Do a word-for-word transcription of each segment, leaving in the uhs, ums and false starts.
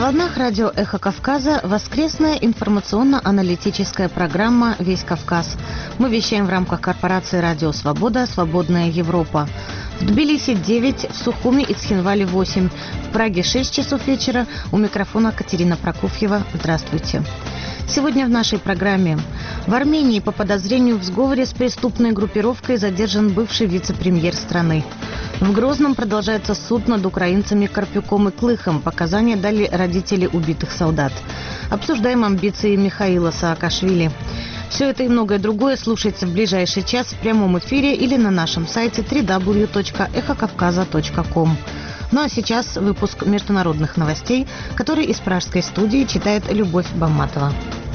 волнах радио «Эхо Кавказа» воскресная информационно-аналитическая программа «Весь Кавказ». Мы вещаем в рамках корпорации «Радио Свобода. Свободная Европа». В Тбилиси девять, в Сухуми и Цхинвале восемь, в Праге шесть часов вечера. У микрофона Катерина Прокофьева. Здравствуйте. Сегодня в нашей программе. В Армении по подозрению в сговоре с преступной группировкой задержан бывший вице-премьер страны. В Грозном продолжается суд над украинцами Карпюком и Клыхом. Показания дали родители убитых солдат. Обсуждаем амбиции Михаила Саакашвили. Все это и многое другое слушайте в ближайший час в прямом эфире или на нашем сайте дабл ю дабл ю дабл ю точка эхо кавказа точка ком. Ну а сейчас выпуск международных новостей, который из пражской студии читает Любовь Бамматова.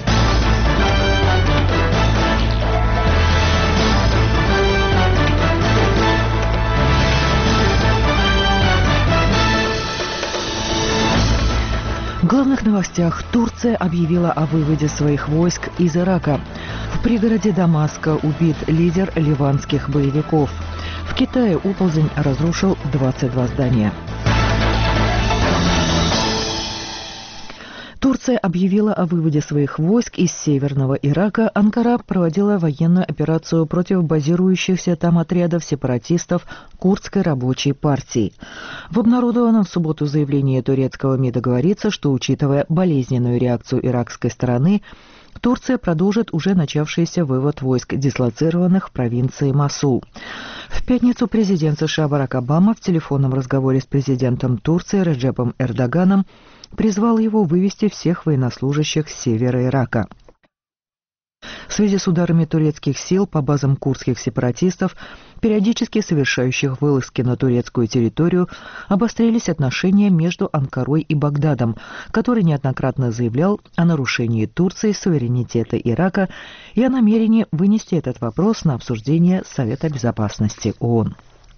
В главных новостях Турция объявила о выводе своих войск из Ирака. В пригороде Дамаска убит лидер ливанских боевиков. В Китае оползень разрушил двадцать два здания. Турция объявила о выводе своих войск из северного Ирака. Анкара проводила военную операцию против базирующихся там отрядов сепаратистов Курдской рабочей партии. В обнародованном в субботу заявлении турецкого МИДа говорится, что, учитывая болезненную реакцию иракской стороны, Турция продолжит уже начавшийся вывод войск, дислоцированных в провинции Мосул. В пятницу президент США Барак Обама в телефонном разговоре с президентом Турции Реджепом Эрдоганом призвал его вывести всех военнослужащих с севера Ирака. В связи с ударами турецких сил по базам курдских сепаратистов, периодически совершающих вылазки на турецкую территорию, обострились отношения между Анкарой и Багдадом, который неоднократно заявлял о нарушении Турции суверенитета Ирака и о намерении вынести этот вопрос на обсуждение Совета Безопасности ООН.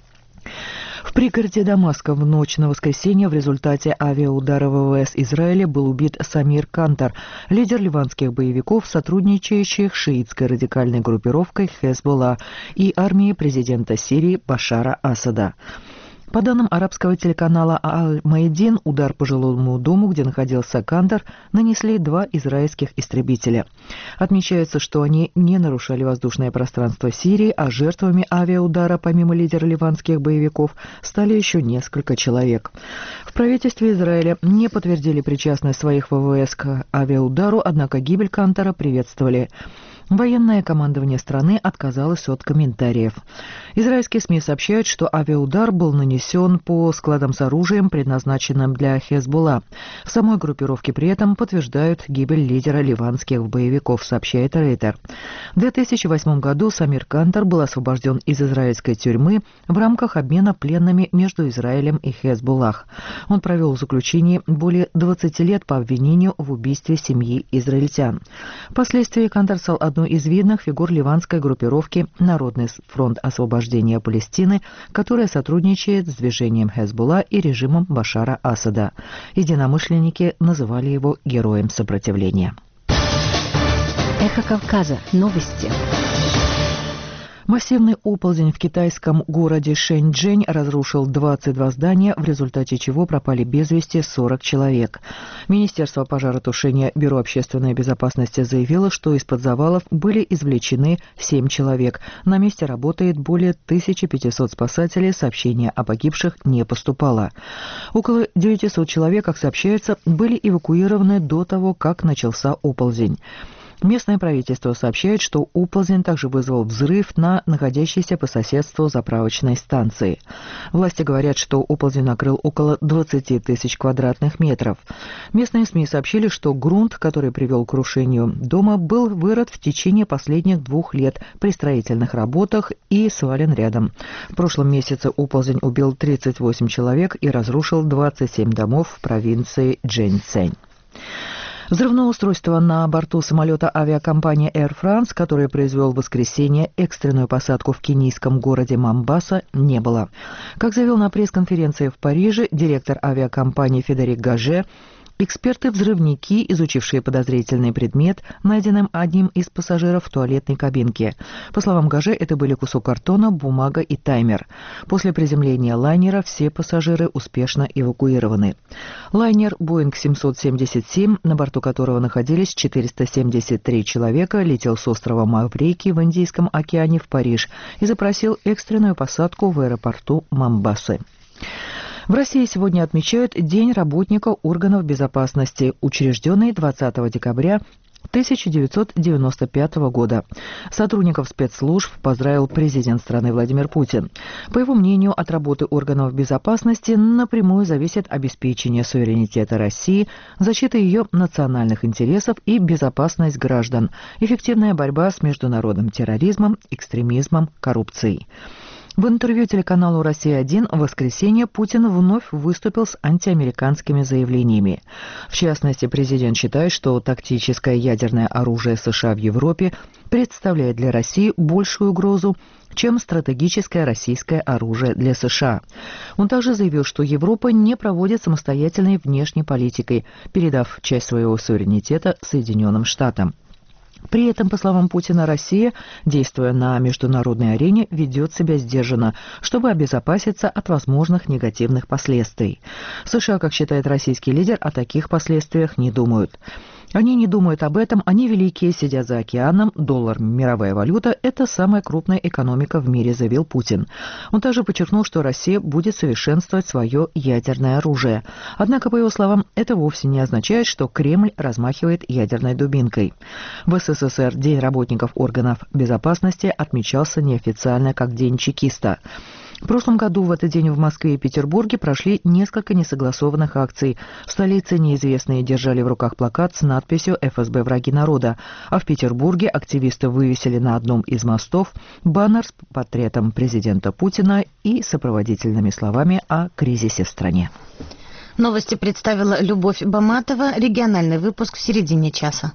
В пригороде Дамаска в ночь на воскресенье в результате авиаудара ВВС Израиля был убит Самир Кантар, лидер ливанских боевиков, сотрудничающих с шиитской радикальной группировкой Хезболла и армией президента Сирии Башара Асада. По данным арабского телеканала Аль-Маидин, удар по жилому дому, где находился Кантар, нанесли два израильских истребителя. Отмечается, что они не нарушали воздушное пространство Сирии, а жертвами авиаудара, помимо лидера ливанских боевиков, стали еще несколько человек. В правительстве Израиля не подтвердили причастность своих ВВС к авиаудару, однако гибель Кантара приветствовали. Военное командование страны отказалось от комментариев. Израильские СМИ сообщают, что авиаудар был нанесен по складам с оружием, предназначенным для Хезболла. В самой группировке при этом подтверждают гибель лидера ливанских боевиков, сообщает Рейтер. В две тысячи восьмом году Самир Кантар был освобожден из израильской тюрьмы в рамках обмена пленными между Израилем и Хезболлах. Он провел в заключении более двадцати лет по обвинению в убийстве семьи израильтян. Впоследствии Кантар стал одной из видных фигур ливанской группировки «Народный фронт освобождения Палестины», которая сотрудничает с движением Хезболла и режимом Башара Асада. Единомышленники называли его героем сопротивления. Эхо Кавказа. Новости. Массивный оползень в китайском городе Шэньчжэнь разрушил двадцать два здания, в результате чего пропали без вести сорок человек. Министерство пожаротушения Бюро общественной безопасности заявило, что из-под завалов были извлечены семь человек. На месте работает более тысячи пятисот спасателей, сообщения о погибших не поступало. Около девятисот человек, как сообщается, были эвакуированы до того, как начался оползень. Местное правительство сообщает, что оползень также вызвал взрыв на находящейся по соседству заправочной станции. Власти говорят, что оползень накрыл около двадцати тысяч квадратных метров. Местные СМИ сообщили, что грунт, который привел к крушению дома, был вырыт в течение последних двух лет при строительных работах и свален рядом. В прошлом месяце оползень убил тридцать восемь человек и разрушил двадцать семь домов в провинции Чжэньцзэнь. Взрывное устройство на борту самолета авиакомпании Air France, который произвел в воскресенье экстренную посадку в кенийском городе Момбаса, не было. Как заявил на пресс-конференции в Париже директор авиакомпании Федерик Гаже, Эксперты-взрывники, изучившие подозрительный предмет, найденным одним из пассажиров в туалетной кабинке. По словам Гаже, это были кусок картона, бумага и таймер. После приземления лайнера все пассажиры успешно эвакуированы. Лайнер Boeing семьсот семьдесят семь, на борту которого находились четыреста семьдесят три человека, летел с острова Маврикий в Индийском океане в Париж и запросил экстренную посадку в аэропорту Момбасы. В России сегодня отмечают День работника органов безопасности, учрежденный двадцатого декабря тысяча девятьсот девяносто пятого года. Сотрудников спецслужб поздравил президент страны Владимир Путин. По его мнению, от работы органов безопасности напрямую зависит обеспечение суверенитета России, защита ее национальных интересов и безопасность граждан, эффективная борьба с международным терроризмом, экстремизмом, коррупцией. В интервью телеканалу «Россия-один» в воскресенье Путин вновь выступил с антиамериканскими заявлениями. В частности, президент считает, что тактическое ядерное оружие США в Европе представляет для России большую угрозу, чем стратегическое российское оружие для США. Он также заявил, что Европа не проводит самостоятельной внешней политикой, передав часть своего суверенитета Соединенным Штатам. При этом, по словам Путина, Россия, действуя на международной арене, ведет себя сдержанно, чтобы обезопаситься от возможных негативных последствий. США, как считает российский лидер, о таких последствиях не думают. Они не думают об этом, они великие, сидят за океаном, доллар, мировая валюта – это самая крупная экономика в мире, заявил Путин. Он также подчеркнул, что Россия будет совершенствовать свое ядерное оружие. Однако, по его словам, это вовсе не означает, что Кремль размахивает ядерной дубинкой. В СССР День работников органов безопасности отмечался неофициально как День чекиста. В прошлом году в этот день в Москве и Петербурге прошли несколько несогласованных акций. В столице неизвестные держали в руках плакат с надписью «эф эс бэ враги народа», а в Петербурге активисты вывесили на одном из мостов баннер с портретом президента Путина и сопроводительными словами о кризисе в стране. Новости представила Любовь Баматова. Региональный выпуск в середине часа.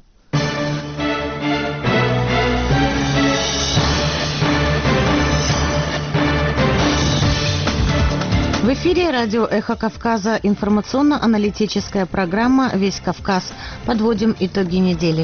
В эфире радио «Эхо Кавказа», информационно-аналитическая программа «Весь Кавказ». Подводим итоги недели.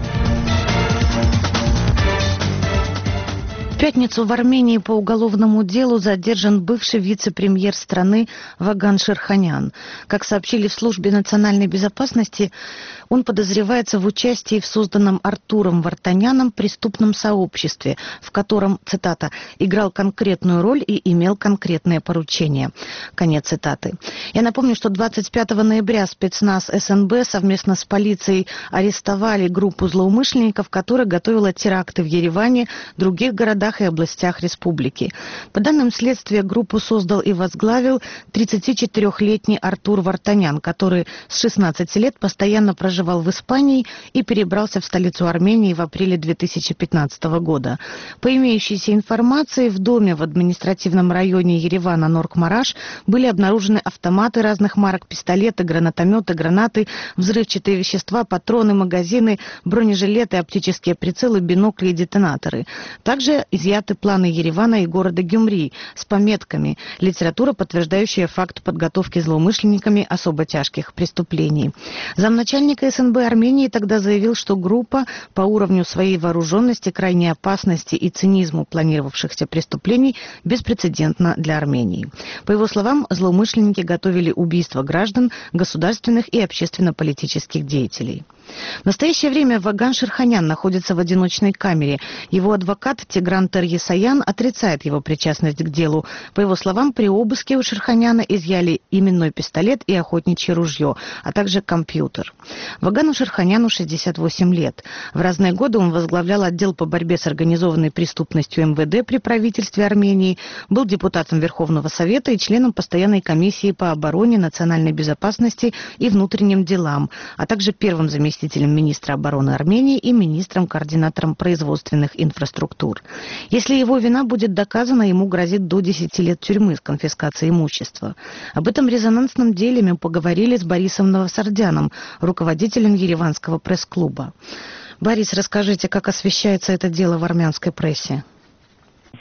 В пятницу в Армении по уголовному делу задержан бывший вице-премьер страны Ваган Ширханян. Как сообщили в службе национальной безопасности, он подозревается в участии в созданном Артуром Вартаняном преступном сообществе, в котором, цитата, «играл конкретную роль и имел конкретные поручения». Конец цитаты. Я напомню, что двадцать пятого ноября спецназ эс эн бэ совместно с полицией арестовали группу злоумышленников, которая готовила теракты в Ереване, других городах и областях республики. По данным следствия, группу создал и возглавил тридцатичетырёхлетний Артур Вартанян, который с шестнадцати лет постоянно проживал в Испании и перебрался в столицу Армении в апреле две тысячи пятнадцатого года. По имеющейся информации, в доме в административном районе Еревана Норк-Мараш были обнаружены автоматы разных марок, пистолеты, гранатометы, гранаты, взрывчатые вещества, патроны, магазины, бронежилеты, оптические прицелы, бинокли и детонаторы. Также изъяты планы Еревана и города Гюмри с пометками «Литература, подтверждающая факт подготовки злоумышленниками особо тяжких преступлений». Замначальник эс эн бэ Армении тогда заявил, что группа по уровню своей вооруженности, крайней опасности и цинизму планировавшихся преступлений беспрецедентна для Армении. По его словам, злоумышленники готовили убийство граждан, государственных и общественно-политических деятелей. В настоящее время Ваган Ширханян находится в одиночной камере. Его адвокат Тигран Терьесаян отрицает его причастность к делу. По его словам, при обыске у Ширханяна изъяли именной пистолет и охотничье ружье, а также компьютер. Вагану Ширханяну шестьдесят восемь лет. В разные годы он возглавлял отдел по борьбе с организованной преступностью эм вэ дэ при правительстве Армении, был депутатом Верховного Совета и членом постоянной комиссии по обороне, национальной безопасности и внутренним делам, а также первым заместителем министра обороны Армении и министром-координатором производственных инфраструктур. Если его вина будет доказана, ему грозит до десяти лет тюрьмы с конфискацией имущества. Об этом резонансном деле мы поговорили с Борисом Новосардяном, руководителем Ереванского пресс-клуба. Борис, расскажите, как освещается это дело в армянской прессе?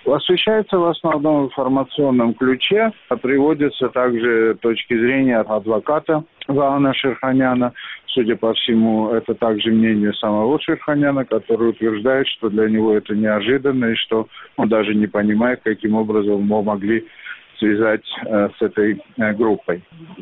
Освещается в основном в информационном ключе, а приводятся также точки зрения адвоката Ваана Шерханяна. Судя по всему, это также мнение самого Шерханяна, который утверждает, что для него это неожиданно и что он даже не понимает, каким образом мы могли связать э, с этой э, группой.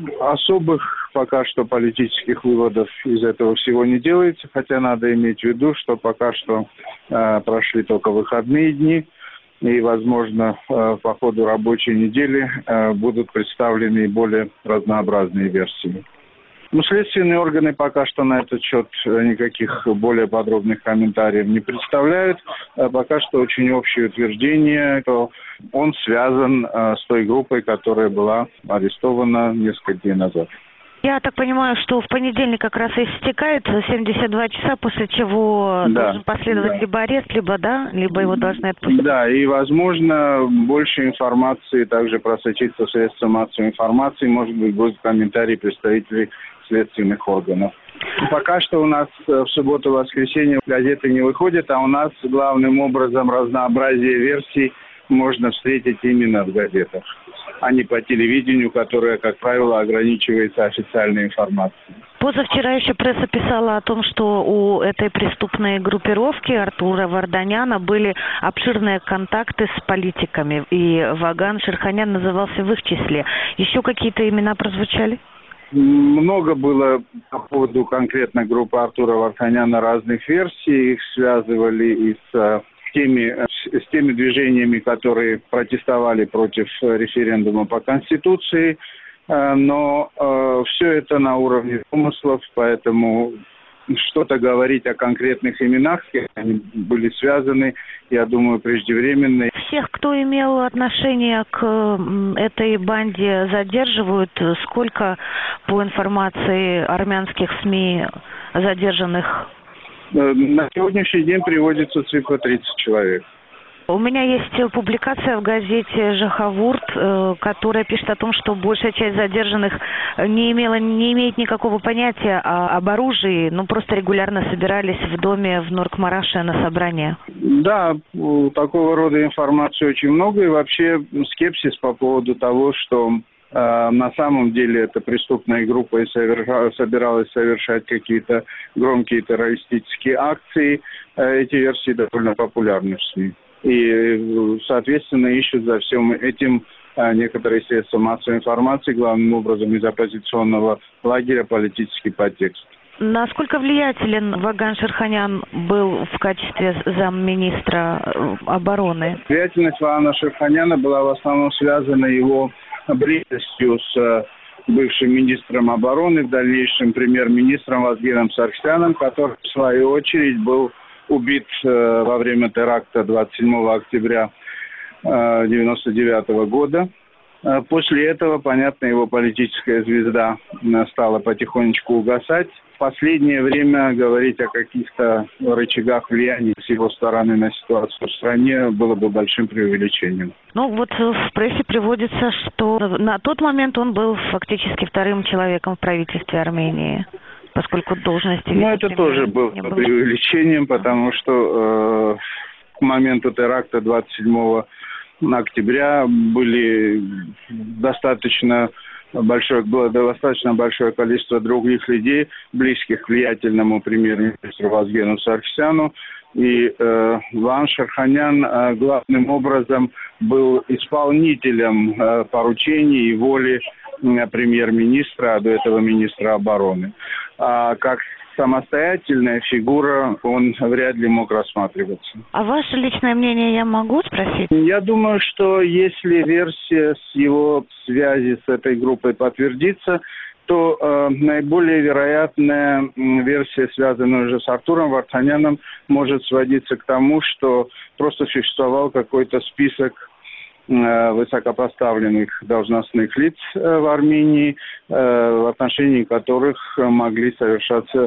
Особых пока что политических выводов из этого всего не делается, хотя надо иметь в виду, что пока что э, прошли только выходные дни, и, возможно, э, по ходу рабочей недели э, будут представлены более разнообразные версии. Ну, следственные органы пока что на этот счет никаких более подробных комментариев не представляют. Пока что очень общее утверждение, что он связан э, с той группой, которая была арестована несколько дней назад. Я так понимаю, что в понедельник как раз истекает семьдесят два часа, после чего да, должен последовать да. либо арест, либо да, либо его должны отпустить. Да, и, возможно, больше информации также просочится в средства массовой информации, может быть, будут комментарии представителей следственных органов. Пока что у нас в субботу-воскресенье газеты не выходят, а у нас главным образом разнообразие версий можно встретить именно в газетах, а не по телевидению, которое, как правило, ограничивается официальной информацией. Позавчера еще пресса писала о том, что у этой преступной группировки Артура Варданяна были обширные контакты с политиками, и Ваган Шерханян назывался в их числе. Еще какие-то имена прозвучали? Много было по поводу конкретно группы Артура Варданяна разных версий. Их связывали и с теми, с теми движениями, которые протестовали против референдума по Конституции. Но э, все это на уровне домыслов, поэтому что-то говорить о конкретных именах, с кем они были связаны, я думаю, преждевременно. Всех, кто имел отношение к этой банде, задерживают. Сколько, по информации армянских СМИ, задержанных? На сегодняшний день приводится цифра тридцать человек. У меня есть публикация в газете «Жахавурт», которая пишет о том, что большая часть задержанных не имела, не имеет никакого понятия об оружии, ну просто регулярно собирались в доме в Норк-Мараше на собрание. Да, такого рода информации очень много, и вообще скепсис по поводу того, что э, на самом деле эта преступная группа и соверш... собиралась совершать какие-то громкие террористические акции. Эти версии довольно популярны в СМИ. И, соответственно, ищут за всем этим некоторые средства массовой информации, главным образом из оппозиционного лагеря, политический подтекст. Насколько влиятелен Ваган Шерханян был в качестве замминистра обороны? Влиятельность Вагана Шерханяна была в основном связана его близостью с бывшим министром обороны, в дальнейшем премьер-министром Вазгеном Сарксяном, который, в свою очередь, был убит э, во время теракта двадцать седьмого октября девяносто девятого года. Э, после этого, понятно, его политическая звезда э, стала потихонечку угасать. В последнее время говорить о каких-то рычагах влияния с его стороны на ситуацию в стране было бы большим преувеличением. Ну вот в прессе приводится, что на тот момент он был фактически вторым человеком в правительстве Армении, поскольку должности... Ну, это тоже было преувеличением, потому что э, к моменту теракта двадцать седьмого октября были достаточно большое, было достаточно большое количество других людей, близких к влиятельному премьер-министру Вазгену Сарксяну. И э, Ваган Шерханян э, главным образом был исполнителем э, поручений и воли э, премьер-министра, а до этого министра обороны. А как самостоятельная фигура он вряд ли мог рассматриваться. А ваше личное мнение я могу спросить? Я думаю, что если версия с его связи с этой группой подтвердится, то э, наиболее вероятная версия, связанная уже с Артуром Варданяном, может сводиться к тому, что просто существовал какой-то список высокопоставленных должностных лиц в Армении, в отношении которых могли совершаться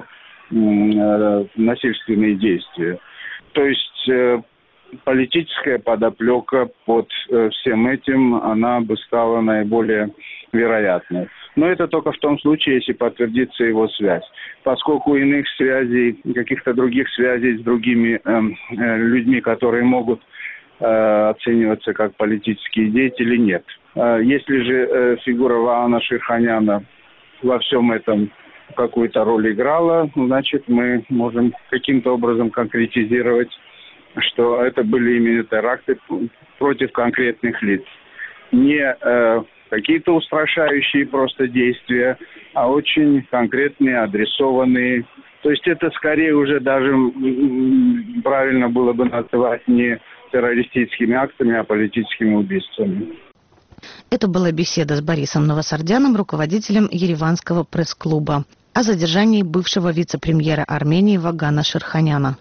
насильственные действия. То есть политическая подоплека под всем этим, она бы стала наиболее вероятной. Но это только в том случае, если подтвердится его связь. Поскольку иных связей, каких-то других связей с другими э, людьми, которые могут э, оцениваться как политические деятели, нет. Э, если же э, фигура Ваана Ширханяна во всем этом какую-то роль играла, значит, мы можем каким-то образом конкретизировать, что это были именно теракты против конкретных лиц. Не э, какие-то устрашающие просто действия, а очень конкретные, адресованные. То есть это скорее уже даже м, правильно было бы называть не террористическими актами, а политическими убийствами. Это была беседа с Борисом Новосардяном, руководителем Ереванского пресс-клуба, о задержании бывшего вице-премьера Армении Вагана Ширханяна.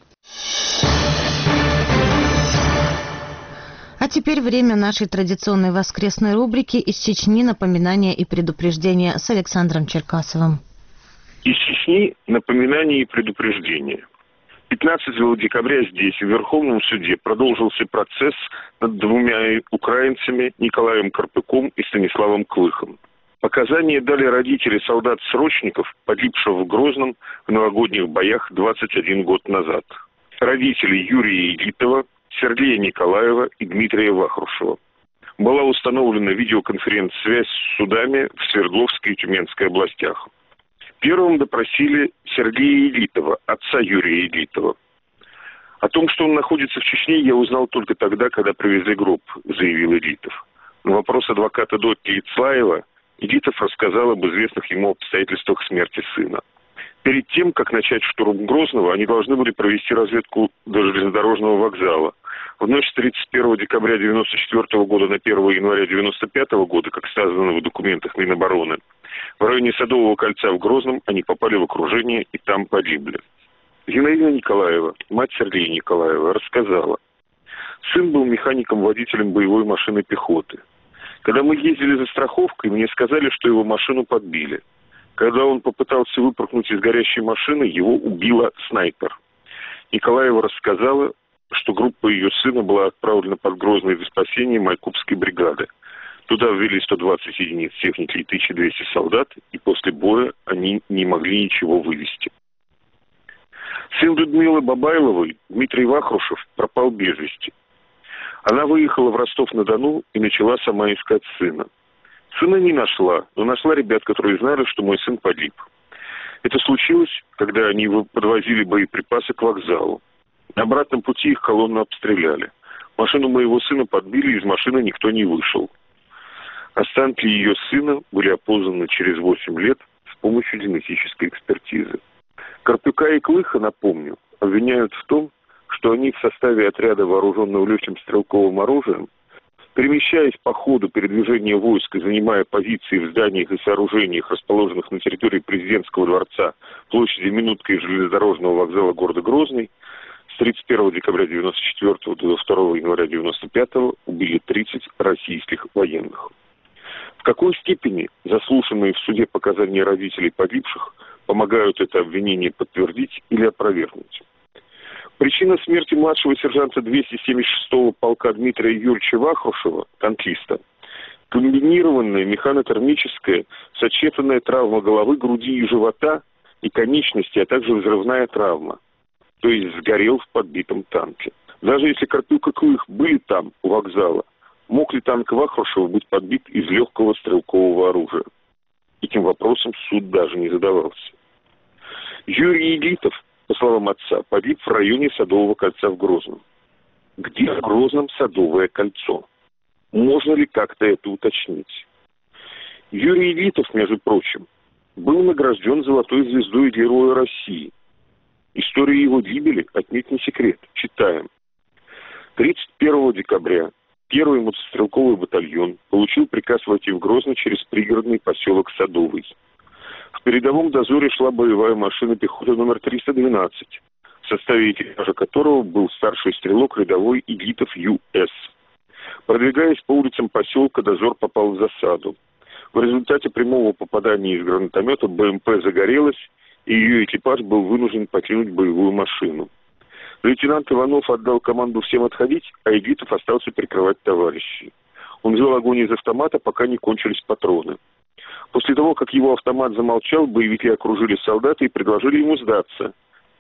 А теперь время нашей традиционной воскресной рубрики «Из Чечни. Напоминания и предупреждения» с Александром Черкасовым. Из Чечни напоминания и предупреждения. пятнадцатого декабря здесь, в Верховном суде, продолжился процесс над двумя украинцами Николаем Карпюком и Станиславом Клыхом. Показания дали родители солдат-срочников, погибших в Грозном в новогодних боях двадцать один год назад. Родители Юрия Илитова, Сергея Николаева и Дмитрия Вахрушева. Была установлена видеоконференц-связь с судами в Свердловской и Тюменской областях. Первым допросили Сергея Илитова, отца Юрия Илитова. О том, что он находится в Чечне, я узнал только тогда, когда привезли гроб, заявил Илитов. На вопрос адвоката Дотти Ицлаева Илитов рассказал об известных ему обстоятельствах смерти сына. Перед тем, как начать штурм Грозного, они должны были провести разведку до железнодорожного вокзала. В ночь с тридцать первого декабря девяносто четвёртого года на первое января девяносто пятого года, как сказано в документах Минобороны, в районе Садового кольца в Грозном они попали в окружение и там погибли. Зинаида Николаева, мать Сергея Николаева, рассказала. Сын был механиком-водителем боевой машины пехоты. Когда мы ездили за страховкой, мне сказали, что его машину подбили. Когда он попытался выпрыгнуть из горящей машины, его убила снайпер. Николаева рассказала, что группа ее сына была отправлена под Грозный для спасения Майкопской бригады. Туда ввели сто двадцать единиц техники и тысяча двести солдат, и после боя они не могли ничего вывести. Сын Людмилы Бабайловой, Дмитрий Вахрушев, пропал без вести. Она выехала в Ростов-на-Дону и начала сама искать сына. Сына не нашла, но нашла ребят, которые знали, что мой сын погиб. Это случилось, когда они подвозили боеприпасы к вокзалу. На обратном пути их колонну обстреляли. Машину моего сына подбили, из машины никто не вышел. Останки ее сына были опознаны через восемь лет с помощью генетической экспертизы. Карпюка и Клыха, напомню, обвиняют в том, что они в составе отряда, вооруженного легким стрелковым оружием, перемещаясь по ходу передвижения войск и занимая позиции в зданиях и сооружениях, расположенных на территории президентского дворца, площади Минутка и железнодорожного вокзала города Грозный, с тридцать первого декабря девяносто четвёртого до второго января девяносто пятого убили тридцать российских военных. В какой степени заслушанные в суде показания родителей погибших помогают это обвинение подтвердить или опровергнуть? Причина смерти младшего сержанта двести семьдесят шестого полка Дмитрия Юрьевича Вахрушева, танкиста, комбинированная механотермическая сочетанная травма головы, груди и живота и конечности, а также взрывная травма, то есть сгорел в подбитом танке. Даже если Карпюк и Клых были там, у вокзала, мог ли танк Вахрушева быть подбит из легкого стрелкового оружия? Этим вопросом суд даже не задавался. Юрий Илитов, по словам отца, погиб в районе Садового кольца в Грозном. Где в Грозном Садовое кольцо? Можно ли как-то это уточнить? Юрий Илитов, между прочим, был награжден золотой звездой Героя России. История его гибели отнюдь не секрет. Читаем. тридцать первого декабря первый мотострелковый батальон получил приказ войти в Грозный через пригородный поселок Садовый. В передовом дозоре шла боевая машина пехоты номер триста двенадцать, в составе экипажа которого был старший стрелок рядовой Илитов Ю С. Продвигаясь по улицам поселка, дозор попал в засаду. В результате прямого попадания из гранатомета БМП загорелась, и ее экипаж был вынужден покинуть боевую машину. Лейтенант Иванов отдал команду всем отходить, а Илитов остался прикрывать товарищей. Он вел огонь из автомата, пока не кончились патроны. После того, как его автомат замолчал, боевики окружили солдата и предложили ему сдаться.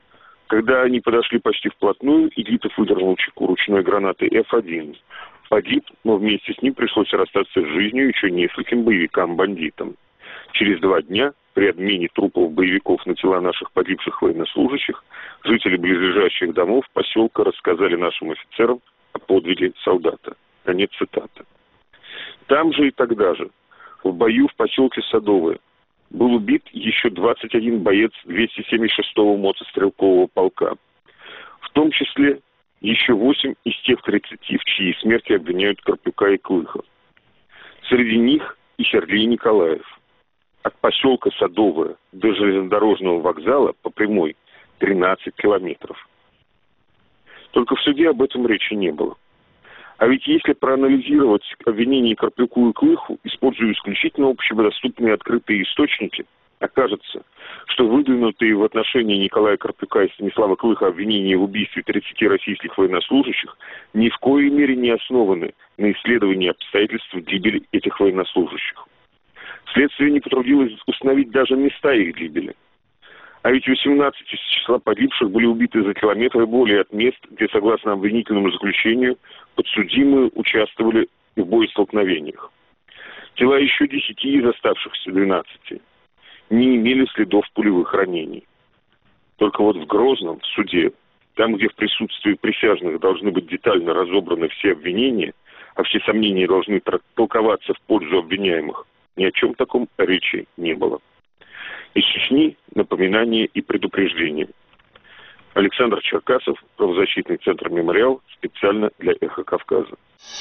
Когда они подошли почти вплотную, Игитов выдернул чеку ручной гранаты эф один. Погиб, но вместе с ним пришлось расстаться с жизнью еще нескольким боевикам-бандитам. Через два дня при обмене трупов боевиков на тела наших погибших военнослужащих жители близлежащих домов поселка рассказали нашим офицерам о подвиге солдата. Конец цитаты. Там же и тогда же, в бою в поселке Садовое, был убит еще двадцать один боец двести семьдесят шестого мотострелкового полка. В том числе еще восемь из тех тридцати, в чьей смерти обвиняют Карпюка и Клыха. Среди них и Сергей Николаев. От поселка Садовое до железнодорожного вокзала по прямой тринадцать километров. Только в суде об этом речи не было. А ведь если проанализировать обвинения Карпюку и Клыху, используя исключительно общедоступные открытые источники, окажется, что выдвинутые в отношении Николая Карпюка и Станислава Клыха обвинения в убийстве тридцати российских военнослужащих ни в коей мере не основаны на исследовании обстоятельств гибели этих военнослужащих. Следствие не потрудилось установить даже места их гибели. А ведь восемнадцать из числа погибших были убиты за километры более от мест, где, согласно обвинительному заключению, подсудимые участвовали в боестолкновениях. Тела еще десяти из оставшихся двенадцати не имели следов пулевых ранений. Только вот в Грозном, в суде, там, где в присутствии присяжных должны быть детально разобраны все обвинения, а все сомнения должны толковаться в пользу обвиняемых, ни о чем таком речи не было. Из Чечни напоминание и предупреждение. Александр Черкасов, правозащитный центр «Мемориал», специально для «Эхо Кавказа».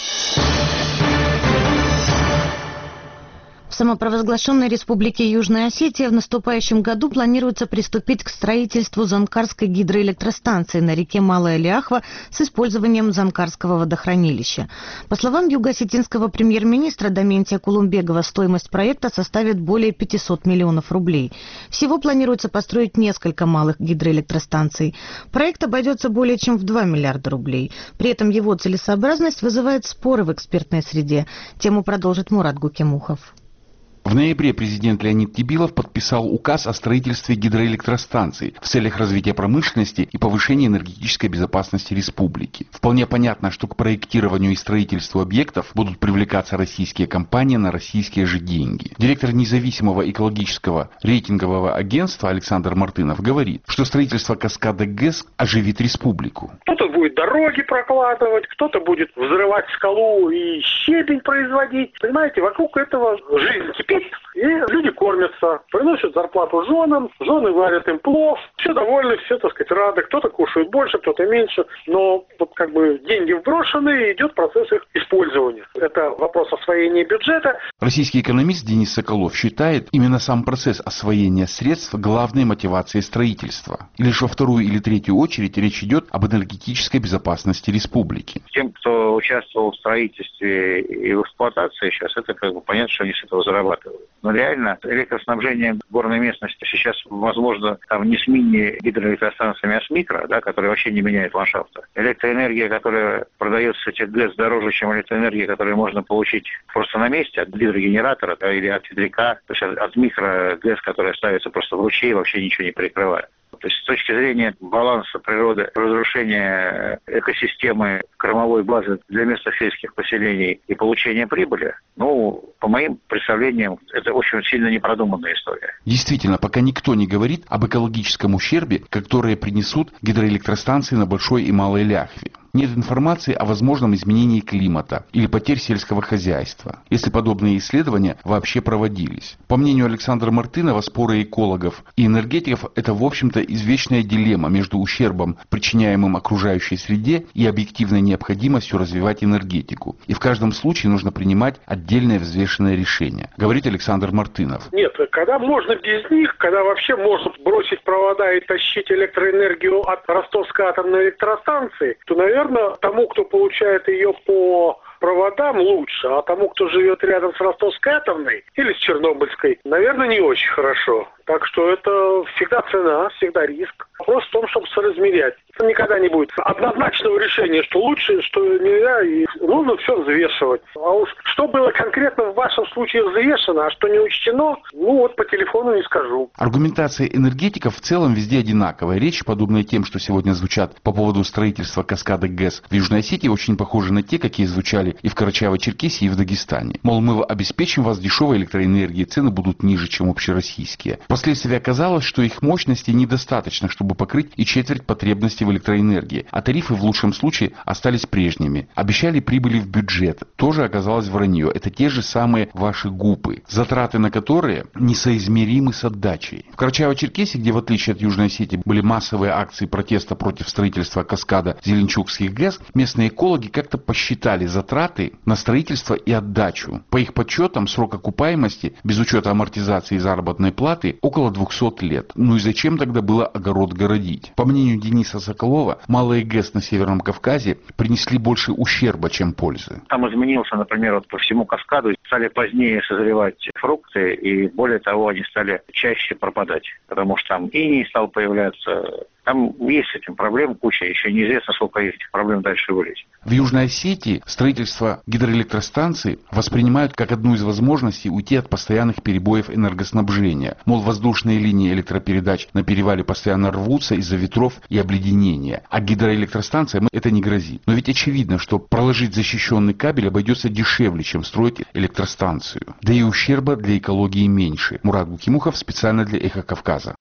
В самопровозглашенной республике Южная Осетия в наступающем году планируется приступить к строительству Занкарской гидроэлектростанции на реке Малая Ляхва с использованием Занкарского водохранилища. По словам юго-осетинского премьер-министра Даментия Кулумбегова, стоимость проекта составит более пятисот миллионов рублей. Всего планируется построить несколько малых гидроэлектростанций. Проект обойдется более чем в два миллиарда рублей. При этом его целесообразность вызывает споры в экспертной среде. Тему продолжит Мурат Гукемухов. В ноябре президент Леонид Тибилов подписал указ о строительстве гидроэлектростанций в целях развития промышленности и повышения энергетической безопасности республики. Вполне понятно, что к проектированию и строительству объектов будут привлекаться российские компании на российские же деньги. Директор независимого экологического рейтингового агентства Александр Мартынов говорит, что строительство каскада ГЭС оживит республику. Кто-то будет дороги прокладывать, кто-то будет взрывать скалу и щебень производить. Понимаете, вокруг этого жизнь кипит. И люди кормятся, приносят зарплату женам, жены варят им плов, все довольны, все, так сказать, рады. Кто-то кушает больше, кто-то меньше, но вот как бы деньги вброшены, и идет процесс их использования. Это вопрос освоения бюджета. Российский экономист Денис Соколов считает именно сам процесс освоения средств главной мотивацией строительства. И лишь во вторую или третью очередь речь идет об энергетической безопасности республики. Тем, кто участвовал в строительстве и в эксплуатации сейчас, это как бы понятно, что они с этого зарабатывают. Но реально электроснабжение горной местности сейчас возможно там не с мини-гидроэлектростанциями, а с микро, да, которые вообще не меняют ландшафта. Электроэнергия, которая продается с этих ГЭС, дороже, чем электроэнергия, которую можно получить просто на месте от гидрогенератора, да, или от ветряка, то есть от, от микро-ГЭС, которая ставится просто в ручей, вообще ничего не перекрывает. То есть с точки зрения баланса природы, разрушения экосистемы кормовой базы для местных сельских поселений и получения прибыли, ну, по моим представлениям, это очень сильно непродуманная история. Действительно, пока никто не говорит об экологическом ущербе, который принесут гидроэлектростанции на Большой и Малой Ляхве. Нет информации о возможном изменении климата или потерь сельского хозяйства, если подобные исследования вообще проводились. По мнению Александра Мартынова, споры экологов и энергетиков – это, в общем-то, извечная дилемма между ущербом, причиняемым окружающей среде, и объективной необходимостью развивать энергетику. И в каждом случае нужно принимать отдельное взвешенное решение, говорит Александр Мартынов. Нет, когда можно без них, когда вообще можно бросить провода и тащить электроэнергию от Ростовской атомной электростанции, то, наверное, тому, кто получает ее по проводам, лучше, а тому, кто живет рядом с Ростовской атомной или с Чернобыльской, наверное, не очень хорошо. Так что это всегда цена, всегда риск. Вопрос в том, чтобы соразмерять. Никогда не будет однозначного решения, что лучше, что нельзя, и нужно все взвешивать. А уж что было конкретно в вашем случае взвешено, а что не учтено, ну вот по телефону не скажу. Аргументация энергетиков в целом везде одинаковая. Речи, подобные тем, что сегодня звучат по поводу строительства каскада ГЭС в Южной Осетии, очень похожи на те, какие звучали и в Карачаево-Черкесии, и в Дагестане. Мол, мы обеспечим вас дешевой электроэнергией, цены будут ниже, чем общероссийские. Впоследствии оказалось, что их мощности недостаточно, чтобы покрыть и четверть потребностей в электроэнергии, а тарифы в лучшем случае остались прежними. Обещали прибыли в бюджет, тоже оказалось вранье. Это те же самые ваши ГУПы, затраты на которые несоизмеримы с отдачей. В Карачаево-Черкесии, где в отличие от Южной Осетии были массовые акции протеста против строительства каскада Зеленчукских ГЭС, местные экологи как-то посчитали затраты на строительство и отдачу. По их подсчетам, срок окупаемости, без учета амортизации и заработной платы, около двухсот лет. Ну и зачем тогда было огород городить? По мнению Дениса Соколова, малые ГЭС на Северном Кавказе принесли больше ущерба, чем пользы. Там изменился, например, вот по всему каскаду стали позднее созревать фрукты, и более того, они стали чаще пропадать, потому что там иней стал появляться. Там есть с этим проблем куча, еще неизвестно, сколько этих проблем дальше вылезет. В Южной Осетии строительство гидроэлектростанций воспринимают как одну из возможностей уйти от постоянных перебоев энергоснабжения. Мол, воздушные линии электропередач на перевале постоянно рвутся из-за ветров и обледенения, а гидроэлектростанциям это не грозит. Но ведь очевидно, что проложить защищенный кабель обойдется дешевле, чем строить электростанцию. Да и ущерба для экологии меньше. Мурат Гукимухов специально для Эхо Кавказа.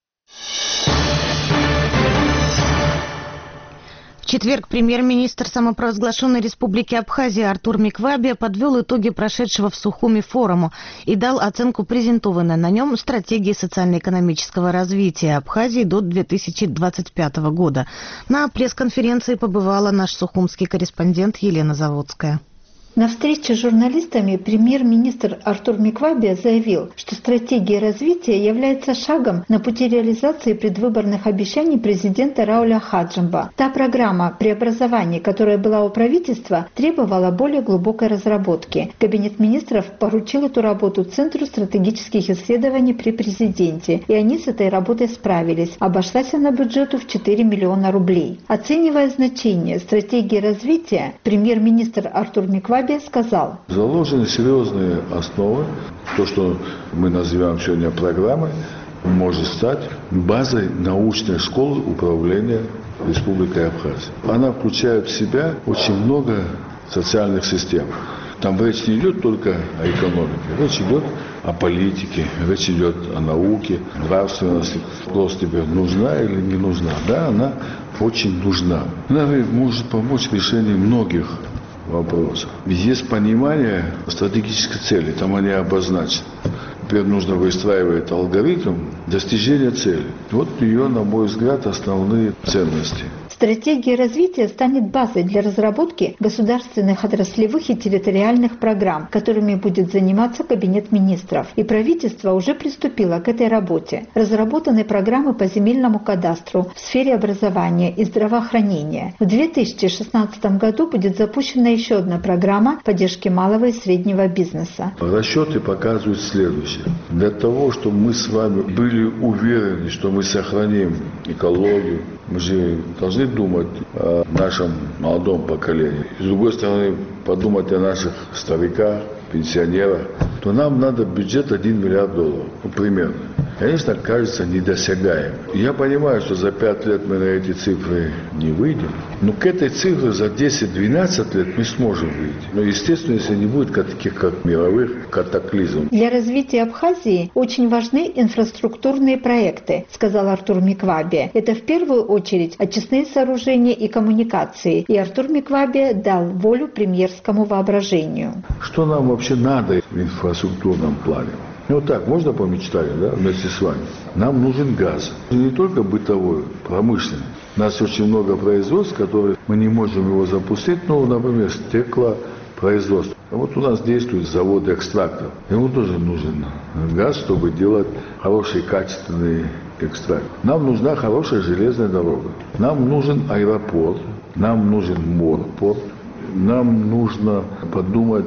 В четверг премьер-министр самопровозглашенной республики Абхазия Артур Миквабе подвел итоги прошедшего в Сухуми форума и дал оценку презентованной на нем стратегии социально-экономического развития Абхазии до две тысячи двадцать пятого года. На пресс-конференции побывала наш сухумский корреспондент Елена Заводская. На встрече с журналистами премьер-министр Артур Миквабе заявил, что стратегия развития является шагом на пути реализации предвыборных обещаний президента Рауля Хаджимба. Та программа преобразований, которая была у правительства, требовала более глубокой разработки. Кабинет министров поручил эту работу Центру стратегических исследований при президенте, и они с этой работой справились. Обошлась она бюджету в четыре миллиона рублей. Оценивая значение стратегии развития, премьер-министр Артур Миквабе сказал: заложены серьезные основы. То, что мы называем сегодня программой, может стать базой научной школы управления Республикой Абхазия. Она включает в себя очень много социальных систем. Там речь не идет только о экономике, речь идет о политике, речь идет о науке, нравственности. Вопрос тебе нужна или не нужна? Да, она очень нужна. Она может помочь в решении многих вопросов. Есть понимание стратегической цели, там они обозначены. Теперь нужно выстраивать алгоритм достижения цели. Вот ее, на мой взгляд, основные ценности. Стратегия развития станет базой для разработки государственных отраслевых и территориальных программ, которыми будет заниматься Кабинет министров. И правительство уже приступило к этой работе. Разработаны программы по земельному кадастру в сфере образования и здравоохранения. В две тысячи шестнадцатом году будет запущена еще одна программа поддержки малого и среднего бизнеса. Расчеты показывают следующее. Для того, чтобы мы с вами были уверены, что мы сохраним экологию, мы же должны думать о нашем молодом поколении. С другой стороны, подумать о наших стариках, пенсионерах, то нам надо бюджет один миллиард долларов, ну, примерно. Конечно, кажется недосягаем. Я понимаю, что за пять лет мы на эти цифры не выйдем, но к этой цифре за десять-двенадцать лет мы сможем выйти. Но, естественно, если не будет таких, как мировых катаклизмов. Для развития Абхазии очень важны инфраструктурные проекты, сказал Артур Миквабе. Это в первую очередь очистные сооружения и коммуникации. И Артур Миквабе дал волю премьерскому воображению. Что нам вообще надо в инфраструктурном плане? Ну вот так, можно помечтать, да, вместе с вами? Нам нужен газ. Не только бытовой, промышленный. У нас очень много производств, которые мы не можем его запустить. Ну, например, стеклопроизводство. А вот у нас действует завод экстрактов. Ему тоже нужен газ, чтобы делать хороший, качественный экстракт. Нам нужна хорошая железная дорога. Нам нужен аэропорт. Нам нужен морпорт. Нам нужно подумать,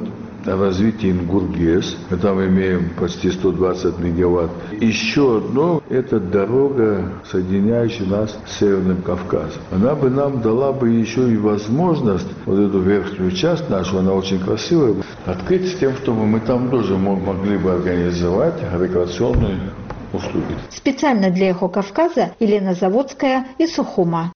развитие Ингур-ГЭС. Мы там имеем почти сто двадцать мегаватт. Еще одно – это дорога, соединяющая нас с Северным Кавказом. Она бы нам дала бы еще и возможность вот эту верхнюю часть нашу, она очень красивая, открыть с тем, чтобы мы там тоже могли бы организовать рекреационные услуги. Специально для «Эхо Кавказа» Елена Заводская из Сухума.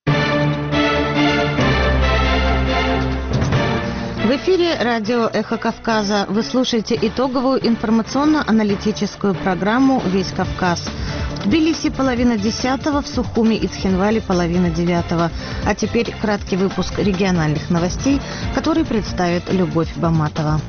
В эфире радио «Эхо Кавказа». Вы слушаете итоговую информационно-аналитическую программу «Весь Кавказ». В Тбилиси половина десятого, в Сухуми и Цхинвале половина девятого. А теперь краткий выпуск региональных новостей, который представит Любовь Баматова.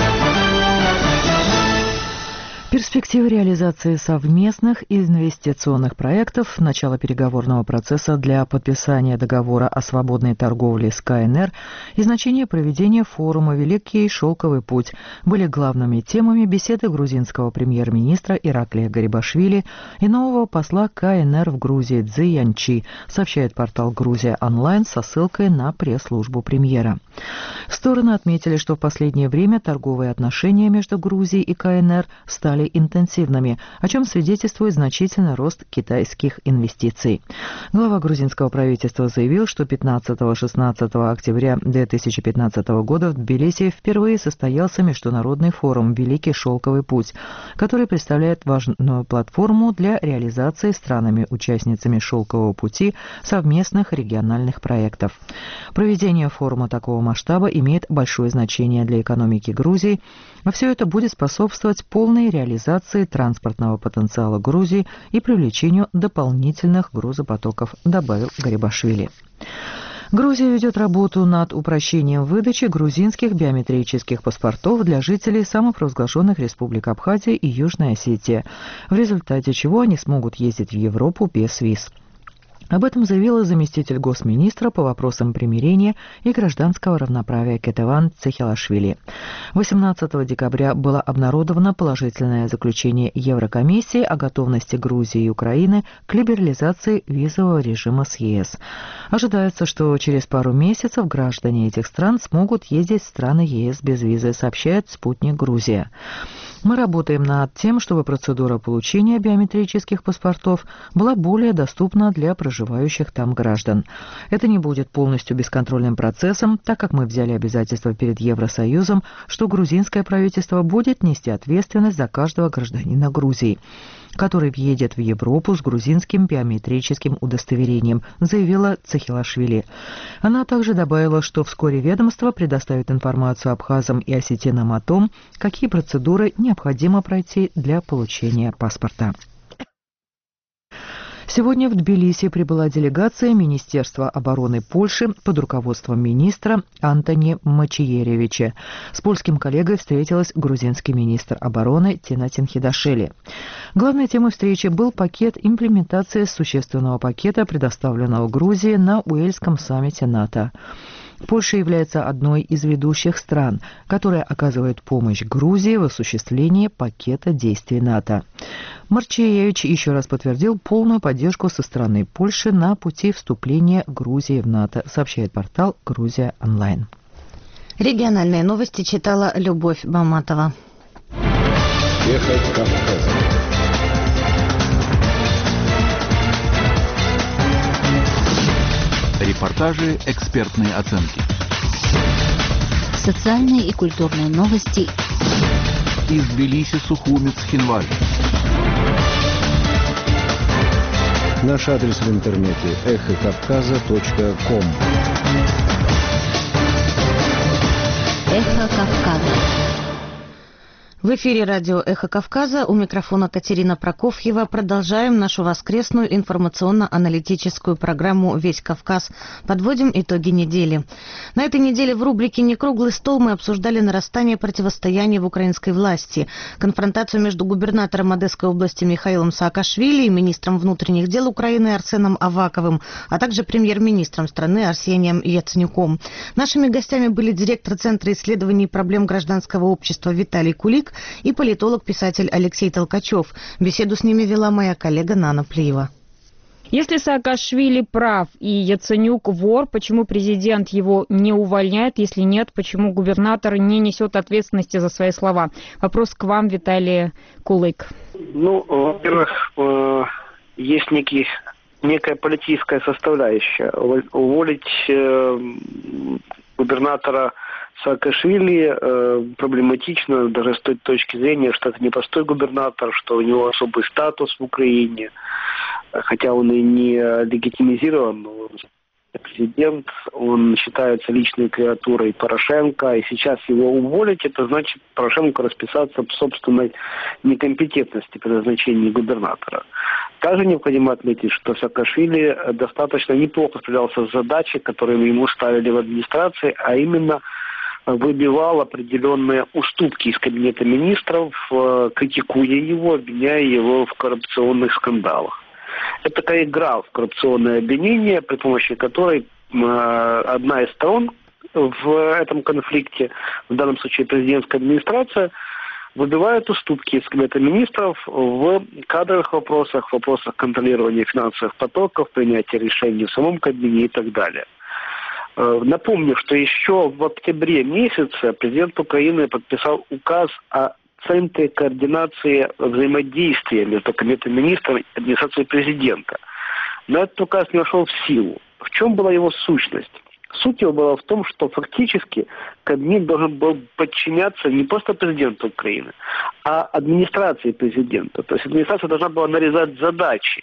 Перспективы реализации совместных инвестиционных проектов, начало переговорного процесса для подписания договора о свободной торговле с ка эн эр и значение проведения форума «Великий шелковый путь» были главными темами беседы грузинского премьер-министра Ираклия Гарибашвили и нового посла ка эн эр в Грузии Цзы Янчи, сообщает портал «Грузия онлайн» со ссылкой на пресс-службу премьера. Стороны отметили, что в последнее время торговые отношения между Грузией и ка эн эр стали интенсивными, о чем свидетельствует значительный рост китайских инвестиций. Глава грузинского правительства заявил, что пятнадцатого-шестнадцатого октября две тысячи пятнадцатого года в Тбилиси впервые состоялся международный форум «Великий шелковый путь», который представляет важную платформу для реализации странами-участницами шелкового пути совместных региональных проектов. Проведение форума такого масштаба имеет большое значение для экономики Грузии, а все это будет способствовать полной реализации реализации транспортного потенциала Грузии и привлечению дополнительных грузопотоков, добавил Гарибашвили. Грузия ведет работу над упрощением выдачи грузинских биометрических паспортов для жителей самопровозглашенных республик Абхазия и Южная Осетия, в результате чего они смогут ездить в Европу без виз. Об этом заявила заместитель госминистра по вопросам примирения и гражданского равноправия Кетеван Цехилашвили. восемнадцатого декабря было обнародовано положительное заключение Еврокомиссии о готовности Грузии и Украины к либерализации визового режима с е эс. Ожидается, что через пару месяцев граждане этих стран смогут ездить в страны е эс без визы, сообщает «Спутник Грузия». Мы работаем над тем, чтобы процедура получения биометрических паспортов была более доступна для проживающих там граждан. Это не будет полностью бесконтрольным процессом, так как мы взяли обязательство перед Евросоюзом, что грузинское правительство будет нести ответственность за каждого гражданина Грузии, который въедет в Европу с грузинским биометрическим удостоверением, заявила Цехилашвили. Она также добавила, что вскоре ведомство предоставит информацию абхазам и осетинам о том, какие процедуры необходимо пройти для получения паспорта. Сегодня в Тбилиси прибыла делегация Министерства обороны Польши под руководством министра Антони Мачиеревича. С польским коллегой встретилась грузинский министр обороны Тина Тинхидашвили. Главной темой встречи был пакет имплементации существенного пакета, предоставленного Грузии на Уэльском саммите НАТО. Польша является одной из ведущих стран, которая оказывает помощь Грузии в осуществлении пакета действий НАТО. Марчиевич еще раз подтвердил полную поддержку со стороны Польши на пути вступления Грузии в НАТО, сообщает портал «Грузия онлайн». Региональные новости читала Любовь Баматова. Эхо Кавказа. Репортажи, экспертные оценки. Социальные и культурные новости. Из Тбилиси, Сухуми, Цхинваль. Наш адрес в интернете эхо кавказа точка ком. Эхо Кавказа. В эфире радио «Эхо Кавказа», у микрофона Катерина Прокофьева. Продолжаем нашу воскресную информационно-аналитическую программу «Весь Кавказ». Подводим итоги недели. На этой неделе в рубрике «Не круглый стол» мы обсуждали нарастание противостояния в украинской власти, конфронтацию между губернатором Одесской области Михаилом Саакашвили и министром внутренних дел Украины Арсеном Аваковым, а также премьер-министром страны Арсением Яценюком. Нашими гостями были директор Центра исследований проблем гражданского общества Виталий Кулик и политолог-писатель Алексей Толкачев. Беседу с ними вела моя коллега Нана Плиева. Если Саакашвили прав и Яценюк вор, почему президент его не увольняет? Если нет, почему губернатор не несет ответственности за свои слова? Вопрос к вам, Виталий Кулык. Ну, во-первых, есть некий, некая политическая составляющая. Уволить губернатора Саакашвили э, проблематично даже с той точки зрения, что это не простой губернатор, что у него особый статус в Украине, хотя он и не легитимизирован, но президент, он считается личной креатурой Порошенко, и сейчас его уволить, это значит Порошенко расписаться в собственной некомпетентности при назначении губернатора. Также необходимо отметить, что Саакашвили достаточно неплохо справлялся с задачей, которые ему ставили в администрации, а именно выбивал определенные уступки из кабинета министров, критикуя его, обвиняя его в коррупционных скандалах. Это такая игра в коррупционное обвинение, при помощи которой одна из сторон в этом конфликте, в данном случае президентская администрация, выбивает уступки из кабинета министров в кадровых вопросах, в вопросах контролирования финансовых потоков, принятия решений в самом кабинете и так далее. Напомню, что еще в октябре месяце президент Украины подписал указ о Центре координации взаимодействия между Кабинетом министров и администрацией президента. Но этот указ не вошел в силу. В чем была его сущность? Суть его была в том, что фактически Кабинет должен был подчиняться не просто президенту Украины, а администрации президента. То есть администрация должна была нарезать задачи.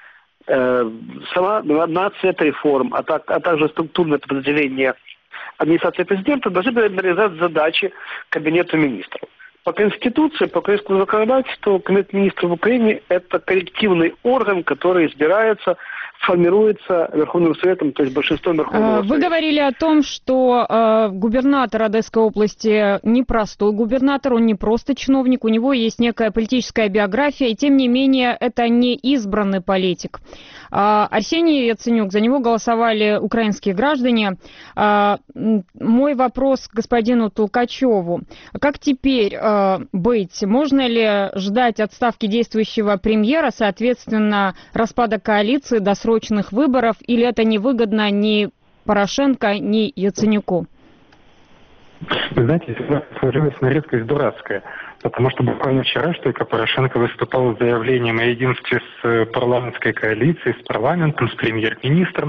Сама нация реформ, а, так, а также структурное подразделение администрации президента должны были нарезать задачи Кабинету министров. По Конституции, по украинскому законодательству, Кабинет министров в Украине – это коллективный орган, который избирается, формируется Верховным Советом, то есть большинством Верховного Совета. Вы говорили о том, что э, губернатор Одесской области непростой губернатор, он не просто чиновник, у него есть некая политическая биография, и тем не менее это не избранный политик. Э, Арсений Яценюк, за него голосовали украинские граждане. Э, мой вопрос к господину Толкачеву. Как теперь э, быть? Можно ли ждать отставки действующего премьера, соответственно, распада коалиции, досрочных выборов, или это невыгодно ни Порошенко, ни Яценюку? Вы знаете, сложилась на редкость дурацкая, потому что буквально вчера, что только Порошенко выступал с заявлением о единстве с парламентской коалицией, с парламентом, с премьер-министром,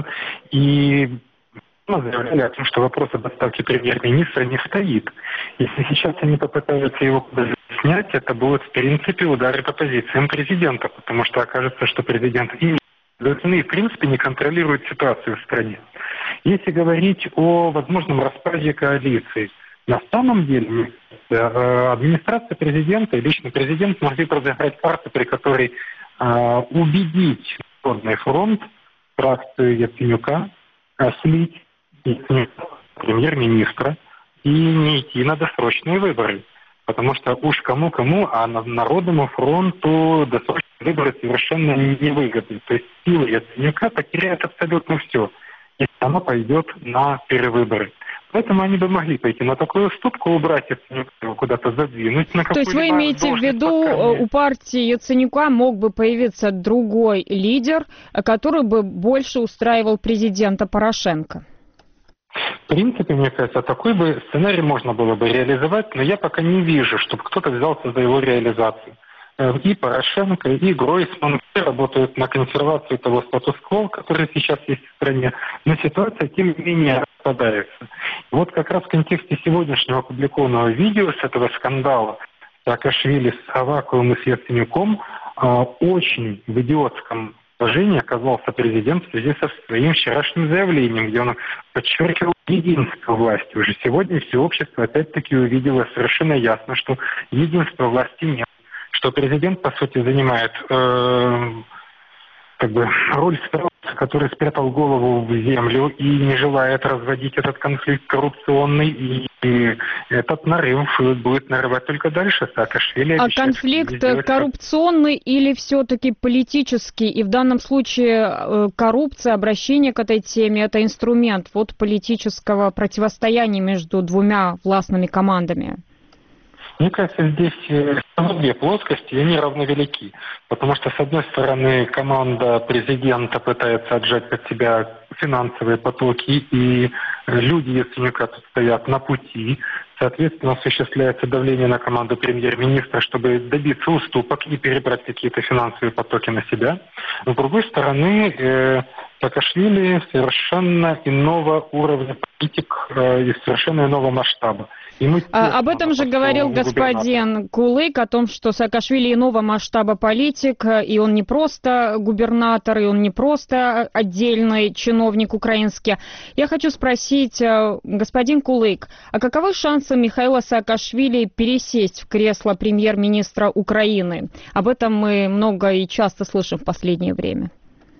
и мы заявляли о том, что вопрос об отставке премьер-министра не стоит. Если сейчас они попытаются его снять, это будет в принципе удары по позициям президента, потому что окажется, что президент и и в принципе не контролирует ситуацию в стране. Если говорить о возможном распаде коалиции, на самом деле администрация президента и лично президент могли разыграть карту, при которой э, убедить Народный фронт, фракцию Яценюка, слить Яценюка, премьер-министра, и не идти на досрочные выборы. Потому что уж кому-кому, а Народному фронту досрочные выборы совершенно невыгодны. То есть сила Яценюка потеряет абсолютно все, если она пойдет на перевыборы. Поэтому они бы могли пойти на такую уступку, убрать Яценюка, куда-то задвинуть. На То есть вы имеете в виду, пока... у партии Яценюка мог бы появиться другой лидер, который бы больше устраивал президента Порошенко? В принципе, мне кажется, такой бы сценарий можно было бы реализовать, но я пока не вижу, чтобы кто-то взялся за его реализацию. И Порошенко, и Гройсман все работают на консервацию того статус-кво, который сейчас есть в стране, но ситуация, тем не менее, распадается. Вот как раз в контексте сегодняшнего опубликованного видео с этого скандала Саакашвили с Аваковым и с Яценюком очень в идиотском положении оказался президент в связи со своим вчерашним заявлением, где он подчеркивал единство власти. Уже сегодня все общество опять-таки увидело совершенно ясно, что единства власти нет, что президент, по сути, занимает э, как бы роль страуса, который спрятал голову в землю и не желает разводить этот конфликт коррупционный, и, и этот нарыв будет нарывать только дальше. Саакашвили а конфликт коррупционный или все-таки политический? И в данном случае коррупция, обращение к этой теме – это инструмент вот политического противостояния между двумя властными командами? Мне кажется, здесь две плоскости, и они равновелики. Потому что, с одной стороны, команда президента пытается отжать от себя финансовые потоки, и люди, если мне кажется, стоят на пути. Соответственно, осуществляется давление на команду премьер-министра, чтобы добиться уступок и перебрать какие-то финансовые потоки на себя. С другой стороны, э, Саакашвили совершенно иного уровня политик э, и совершенно иного масштаба. Ему а, об этом же говорил господин Кулык, о том, что Саакашвили иного масштаба политик, и он не просто губернатор, и он не просто отдельный чиновник украинский. Я хочу спросить, господин Кулык, а каковы шансы Михаила Саакашвили пересесть в кресло премьер-министра Украины? Об этом мы много и часто слышим в последнее время.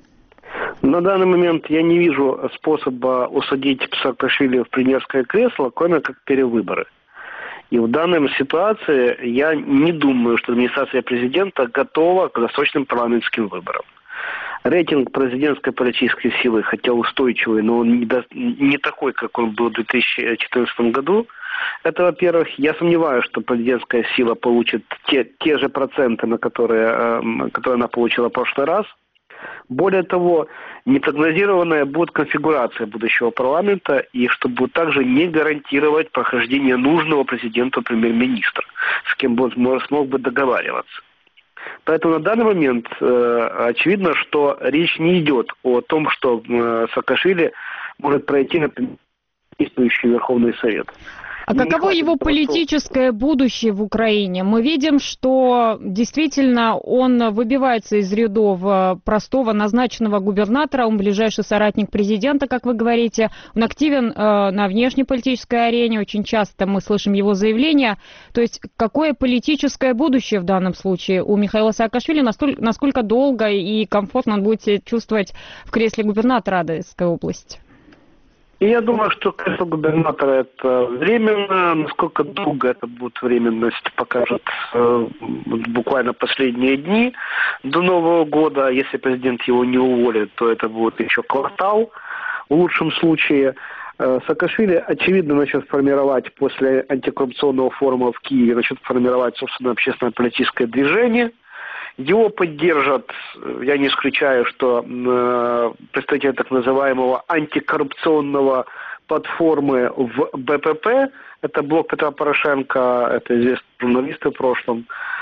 На данный момент я не вижу способа усадить Саакашвили в премьерское кресло, кроме как перевыборы. И в данной ситуации я не думаю, что администрация президента готова к досрочным парламентским выборам. Рейтинг президентской политической силы, хотя устойчивый, но он не, до, не такой, как он был в две тысячи четырнадцатом году. Это, во-первых, я сомневаюсь, что президентская сила получит те, те же проценты, на которые, э, которые она получила в прошлый раз. Более того, непрогнозированная будет конфигурация будущего парламента, и что будет также не гарантировать прохождение нужного президенту премьер-министра, с кем бы он смог бы договариваться. Поэтому на данный момент э, очевидно, что речь не идет о том, что э, Саакашвили может пройти на действующий Верховный Совет. А каково его политическое будущее в Украине? Мы видим, что действительно он выбивается из рядов простого назначенного губернатора, он ближайший соратник президента, как вы говорите, он активен э, на внешнеполитической арене, очень часто мы слышим его заявления. То есть какое политическое будущее в данном случае у Михаила Саакашвили, настолько, насколько долго и комфортно он будет себя чувствовать в кресле губернатора Одесской области? И я думаю, что кресло губернатора это временно. Насколько долго это будет временность, покажет э, буквально последние дни до Нового года. Если президент его не уволит, то это будет еще квартал в лучшем случае. Э, Саакашвили, очевидно, начнет формировать после антикоррупционного форума в Киеве, начнет формировать, собственно, общественное политическое движение. Его поддержат, я не исключаю, что э, представители так называемого антикоррупционного платформы в бэ пэ пэ, это блок Петра Порошенко, это известные журналисты в прошлом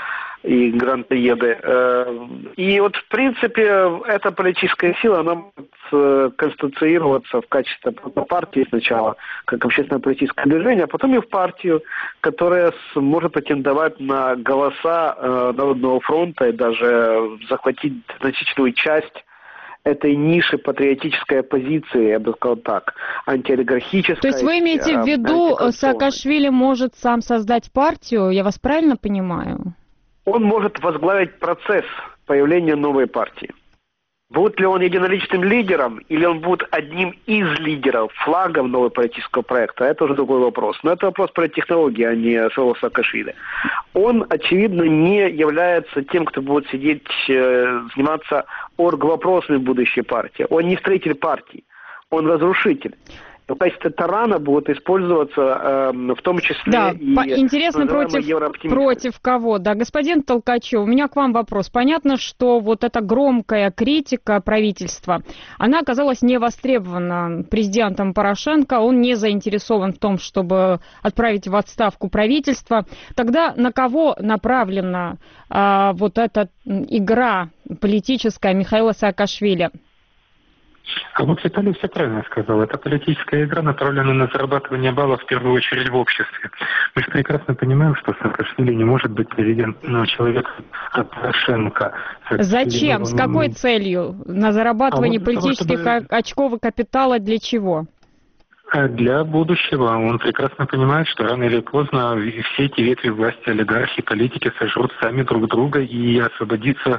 и грантоеды. Э, и вот, в принципе, эта политическая сила, она может конституироваться в качестве партии сначала, как общественно-политическое движение, а потом и в партию, которая сможет претендовать на голоса э, Народного фронта и даже захватить значительную часть этой ниши патриотической оппозиции, я бы сказал так, антиолигархической. То есть вы имеете в виду, Саакашвили может сам создать партию, я вас правильно понимаю? Он может возглавить процесс появления новой партии. Будет ли он единоличным лидером, или он будет одним из лидеров, флагом нового политического проекта, это уже другой вопрос. Но это вопрос про технологии, а не самого Саакашвили. Он, очевидно, не является тем, кто будет сидеть, э, заниматься оргвопросами будущей партии. Он не строитель партии, он разрушитель. В качестве тарана будут использоваться э, в том числе да, и... интересно, против, против кого? Да, господин Толкачев, у меня к вам вопрос. Понятно, что вот эта громкая критика правительства, она оказалась не востребована президентом Порошенко, он не заинтересован в том, чтобы отправить в отставку правительство. Тогда на кого направлена э, вот эта игра политическая Михаила Саакашвили? А вот Виталий все правильно сказал. Это политическая игра, направленная на зарабатывание баллов в первую очередь в обществе. Мы же прекрасно понимаем, что Саакашвили не может быть президентом, ну, человек от Порошенко. Зачем? С какой целью? На зарабатывание а вот политических того, чтобы... очков и капитала для чего? Для будущего. Он прекрасно понимает, что рано или поздно все эти ветви власти, олигархи, политики сожрут сами друг друга, и освободиться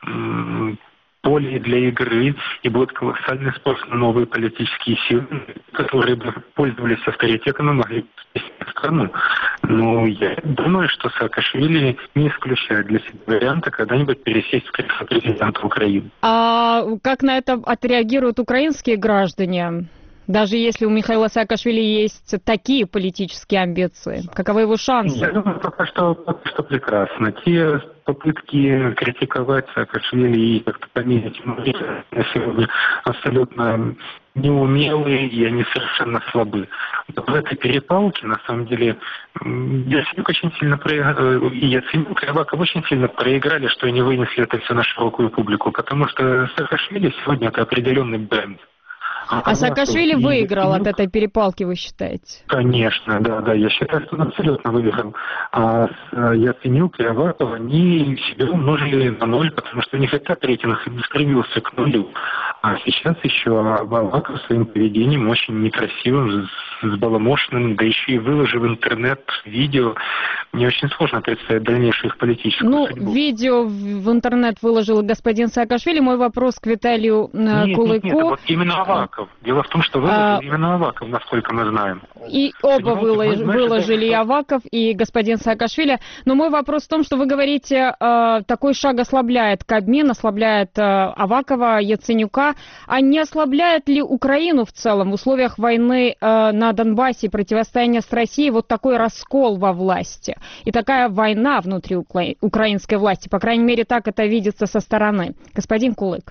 поле для игры, и будет колоссальный спрос на новые политические силы, которые бы пользовались авторитетом и могли спасти страну. Но я думаю, что Саакашвили не исключает для себя варианта когда-нибудь пересесть в кресло президента Украины. А как на это отреагируют украинские граждане? Даже если у Михаила Саакашвили есть такие политические амбиции, каковы его шансы? Я думаю, пока что, пока что прекрасно. Те попытки критиковать Саакашвили и как-то померить ему на сегодня абсолютно неумелые, и они совершенно слабы. В этой перепалке, на самом деле, Яценюк очень сильно проиграл, и Яценюк, и Аваков очень сильно проиграли, что они вынесли это все на широкую публику, потому что Саакашвили сегодня это определенный бренд. А Саакашвили выиграл от этой перепалки, вы считаете? Конечно, да, да, я считаю, что он абсолютно выиграл. А Яценюк и Аваков, они себя умножили на ноль, потому что у них этот рейтинг стремился к нулю. А сейчас еще Аваков своим поведением очень некрасивым, сбаламошенным, да еще и выложив в интернет видео. Мне очень сложно представить дальнейшую их политическую ну, судьбу. Ну, видео в интернет выложил господин Саакашвили. Мой вопрос к Виталию нет, Кулыку. Нет, нет, вот именно Аваков. Дело в том, что выложил а... именно Аваков, насколько мы знаем. И оба вылож... выложили, и Аваков, и господин Саакашвили. Но мой вопрос в том, что вы говорите, э, такой шаг ослабляет Кабмин, ослабляет э, Авакова, Яценюка. А не ослабляет ли Украину в целом в условиях войны э, на Донбассе, противостояния с Россией, вот такой раскол во власти? И такая война внутри укра... украинской власти, по крайней мере, так это видится со стороны. Господин Кулык.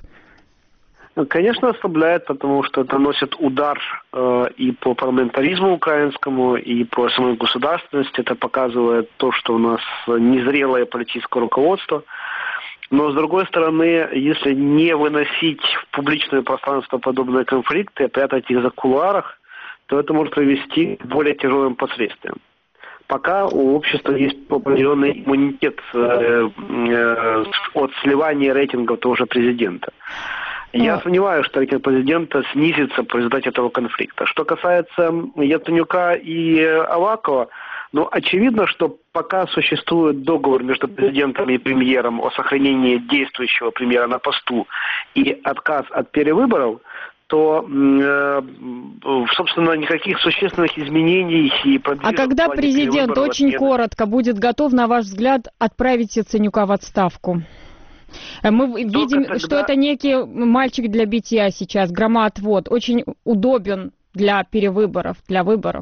Конечно, ослабляет, потому что это носит удар э, и по парламентаризму украинскому, и по самой государственности. Это показывает то, что у нас незрелое политическое руководство. Но, с другой стороны, если не выносить в публичное пространство подобные конфликты, а прятать их за кулуарах, то это может привести к более тяжелым последствиям. Пока у общества есть определенный иммунитет э, э, от сливания рейтингов того же президента. Я сомневаюсь, что рейтинг президента снизится в результате этого конфликта. Что касается Яценюка и Авакова, ну, очевидно, что пока существует договор между президентом и премьером о сохранении действующего премьера на посту и отказ от перевыборов, то, э, собственно, никаких существенных изменений и продвижений... А когда президент, очень нет. коротко, будет готов, на ваш взгляд, отправить Яценюка в отставку? Мы Только видим, тогда... что это некий мальчик для битья сейчас, громоотвод, очень удобен для перевыборов, для выборов.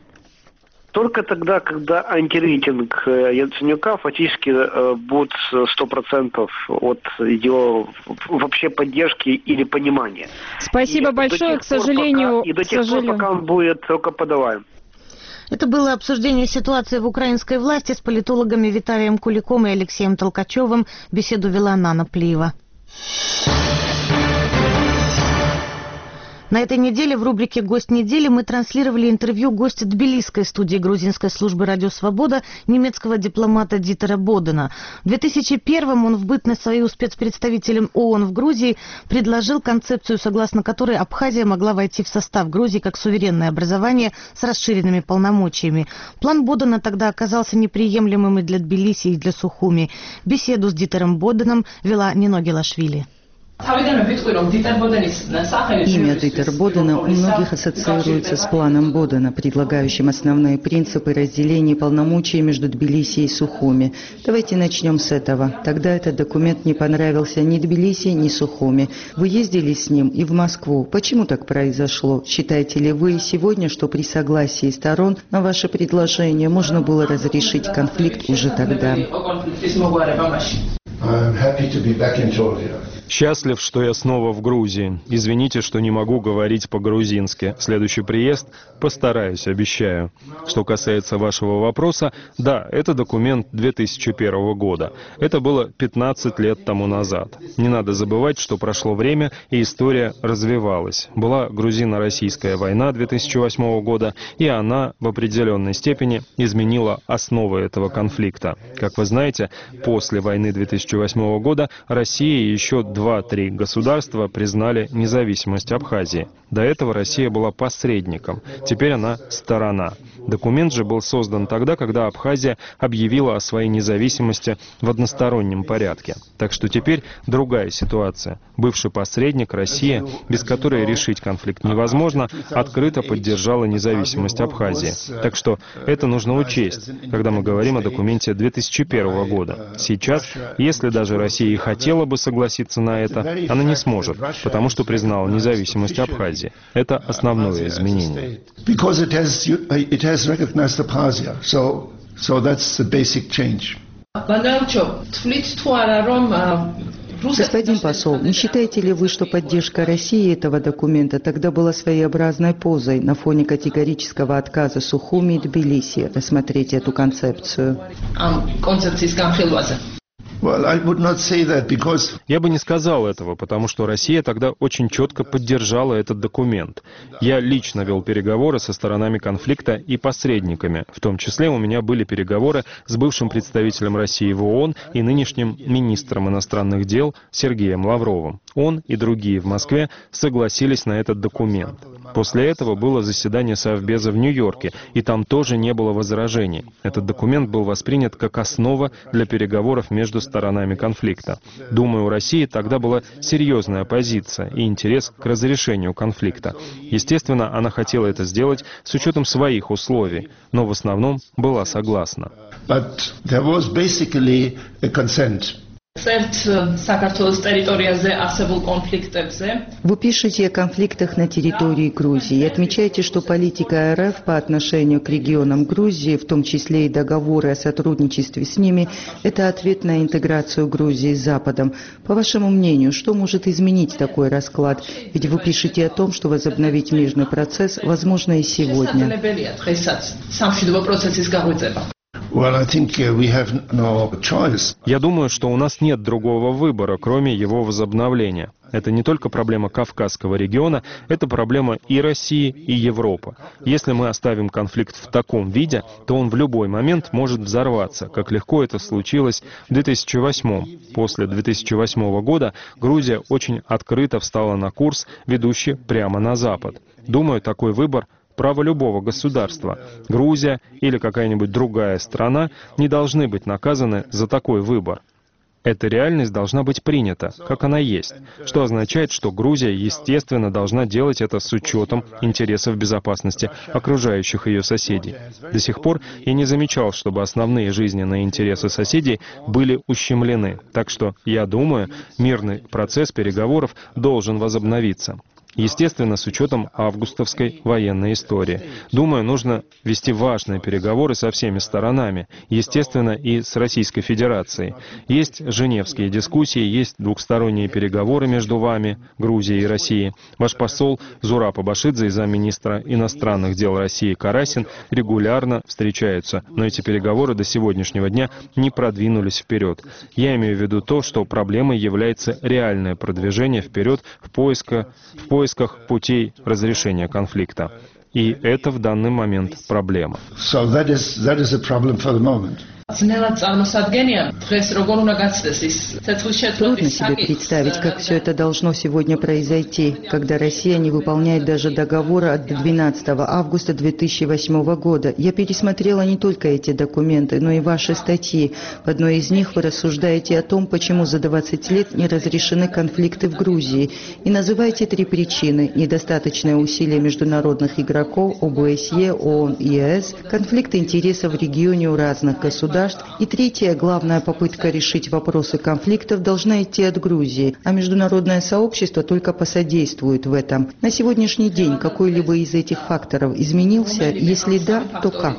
Только тогда, когда антирейтинг Яценюка фактически будет сто процентов от его вообще поддержки или понимания. Спасибо и большое, к сожалению... Пока, и до тех пор, пока он будет только подаваем. Это было обсуждение ситуации в украинской власти с политологами Виталием Куликом и Алексеем Толкачевым. Беседу вела Нана Плиева. На этой неделе в рубрике «Гость недели» мы транслировали интервью гостя тбилисской студии грузинской службы «Радио Свобода» немецкого дипломата Дитера Бодена. В две тысячи первом он в бытность свою спецпредставителем ООН в Грузии предложил концепцию, согласно которой Абхазия могла войти в состав Грузии как суверенное образование с расширенными полномочиями. План Бодена тогда оказался неприемлемым и для Тбилиси, и для Сухуми. Беседу с Дитером Боденом вела Нино Гелашвили. Имя Дитер Бодена у многих ассоциируется с планом Бодена, предлагающим основные принципы разделения полномочий между Тбилиси и Сухуми. Давайте начнем с этого. Тогда этот документ не понравился ни Тбилиси, ни Сухуми. Вы ездили с ним и в Москву. Почему так произошло? Считаете ли вы сегодня, что при согласии сторон на ваше предложение можно было разрешить конфликт уже тогда? Счастлив, что я снова в Грузии. Извините, что не могу говорить по-грузински. Следующий приезд постараюсь, обещаю. Что касается вашего вопроса, да, это документ две тысячи первого года. Это было пятнадцать лет тому назад. Не надо забывать, что прошло время, и история развивалась. Была грузино-российская война две тысячи восьмого года, и она в определенной степени изменила основы этого конфликта. Как вы знаете, после войны две тысячи восьмого года Россия и еще два-три государства признали независимость Абхазии. До этого Россия была посредником, теперь она сторона. Документ же был создан тогда, когда Абхазия объявила о своей независимости в одностороннем порядке. Так что теперь другая ситуация. Бывший посредник, Россия, без которой решить конфликт невозможно, открыто поддержала независимость Абхазии. Так что это нужно учесть, когда мы говорим о документе две тысячи первого года. Сейчас, если даже Россия и хотела бы согласиться на на это, она не сможет, потому что признала независимость Абхазии. Это основное изменение. Господин посол, не считаете ли вы, что поддержка России этого документа тогда была своеобразной позой на фоне категорического отказа Сухуми и Тбилиси рассмотреть эту концепцию? Я бы не сказал этого, потому что Россия тогда очень четко поддержала этот документ. Я лично вел переговоры со сторонами конфликта и посредниками. В том числе у меня были переговоры с бывшим представителем России в ООН и нынешним министром иностранных дел Сергеем Лавровым. Он и другие в Москве согласились на этот документ. После этого было заседание Совбеза в Нью-Йорке, и там тоже не было возражений. Этот документ был воспринят как основа для переговоров между сторонами конфликта. Думаю, у России тогда была серьезная позиция и интерес к разрешению конфликта. Естественно, она хотела это сделать с учетом своих условий, но в основном была согласна. But there was basically a consent. Вы пишете о конфликтах на территории Грузии и отмечаете, что политика РФ по отношению к регионам Грузии, в том числе и договоры о сотрудничестве с ними, это ответ на интеграцию Грузии с Западом. По вашему мнению, что может изменить такой расклад? Ведь вы пишете о том, что возобновить мирный процесс возможно и сегодня. Я думаю, что у нас нет другого выбора, кроме его возобновления. Это не только проблема Кавказского региона, это проблема и России, и Европы. Если мы оставим конфликт в таком виде, то он в любой момент может взорваться, как легко это случилось в две тысячи восьмом. После две тысячи восьмого года Грузия очень открыто встала на курс, ведущий прямо на Запад. Думаю, такой выбор — право любого государства. Грузия или какая-нибудь другая страна не должны быть наказаны за такой выбор. Эта реальность должна быть принята, как она есть, что означает, что Грузия, естественно, должна делать это с учетом интересов безопасности окружающих ее соседей. До сих пор я не замечал, чтобы основные жизненные интересы соседей были ущемлены, так что, я думаю, мирный процесс переговоров должен возобновиться. Естественно, с учетом августовской военной истории. Думаю, нужно вести важные переговоры со всеми сторонами, естественно, и с Российской Федерацией. Есть женевские дискуссии, есть двухсторонние переговоры между вами, Грузией и Россией. Ваш посол Зураб Абашидзе и замминистра иностранных дел России Карасин регулярно встречаются, но эти переговоры до сегодняшнего дня не продвинулись вперед. Я имею в виду то, что проблемой является реальное продвижение вперед в поисках, в поисках путей разрешения конфликта. И это в данный момент проблема. So that is, that is a problem for the moment. Трудно себе представить, как все это должно сегодня произойти, когда Россия не выполняет даже договора от двенадцатого августа две тысячи восьмого года. Я пересмотрела не только эти документы, но и ваши статьи. В одной из них вы рассуждаете о том, почему за двадцать лет не разрешены конфликты в Грузии, и называете три причины: недостаточное усилие международных игроков О Б С Е, ООН и Е С, конфликт интересов в регионе у разных государств, и третья, главная попытка решить вопросы конфликтов должна идти от Грузии, а международное сообщество только посодействует в этом. На сегодняшний день какой-либо из этих факторов изменился? Если да, то как?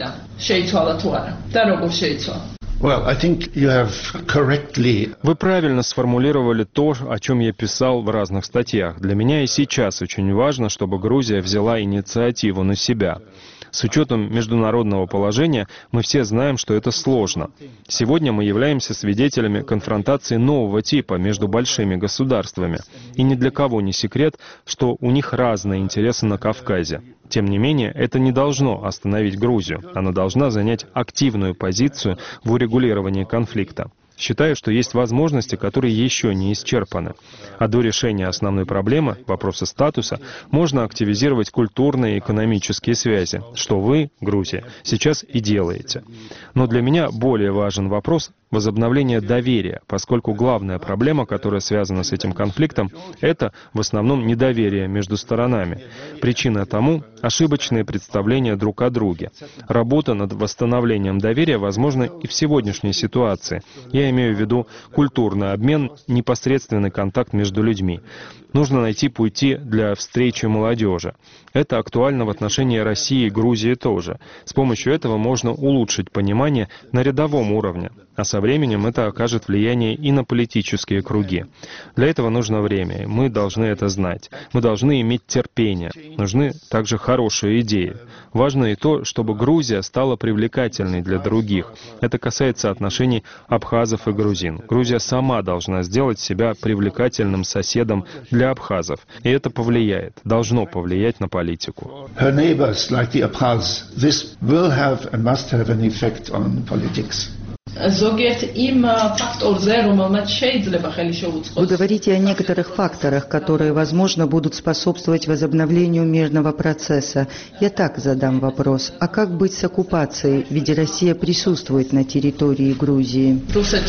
Вы правильно сформулировали то, о чем я писал в разных статьях. Для меня и сейчас очень важно, чтобы Грузия взяла инициативу на себя. С учетом международного положения мы все знаем, что это сложно. Сегодня мы являемся свидетелями конфронтации нового типа между большими государствами. И ни для кого не секрет, что у них разные интересы на Кавказе. Тем не менее, это не должно остановить Грузию. Она должна занять активную позицию в урегулировании конфликта. Считаю, что есть возможности, которые еще не исчерпаны. А до решения основной проблемы, вопроса статуса, можно активизировать культурные и экономические связи, что вы, Грузия, сейчас и делаете. Но для меня более важен вопрос возобновление доверия, поскольку главная проблема, которая связана с этим конфликтом, это в основном недоверие между сторонами. Причина тому – ошибочные представления друг о друге. Работа над восстановлением доверия возможна и в сегодняшней ситуации. Я имею в виду культурный обмен, непосредственный контакт между людьми. Нужно найти пути для встречи молодежи. Это актуально в отношении России и Грузии тоже. С помощью этого можно улучшить понимание на рядовом уровне, а со временем это окажет влияние и на политические круги. Для этого нужно время, и мы должны это знать. Мы должны иметь терпение. Нужны также хорошие идеи. Важно и то, чтобы Грузия стала привлекательной для других. Это касается отношений абхазов и грузин. Грузия сама должна сделать себя привлекательным соседом для абхазов. И это повлияет, должно повлиять на политику. Her neighbors, like the Abkhaz, this will have and must have an effect on politics. Вы говорите о некоторых факторах, которые, возможно, будут способствовать возобновлению мирного процесса. Я так задам вопрос. А как быть с оккупацией, ведь Россия присутствует на территории Грузии?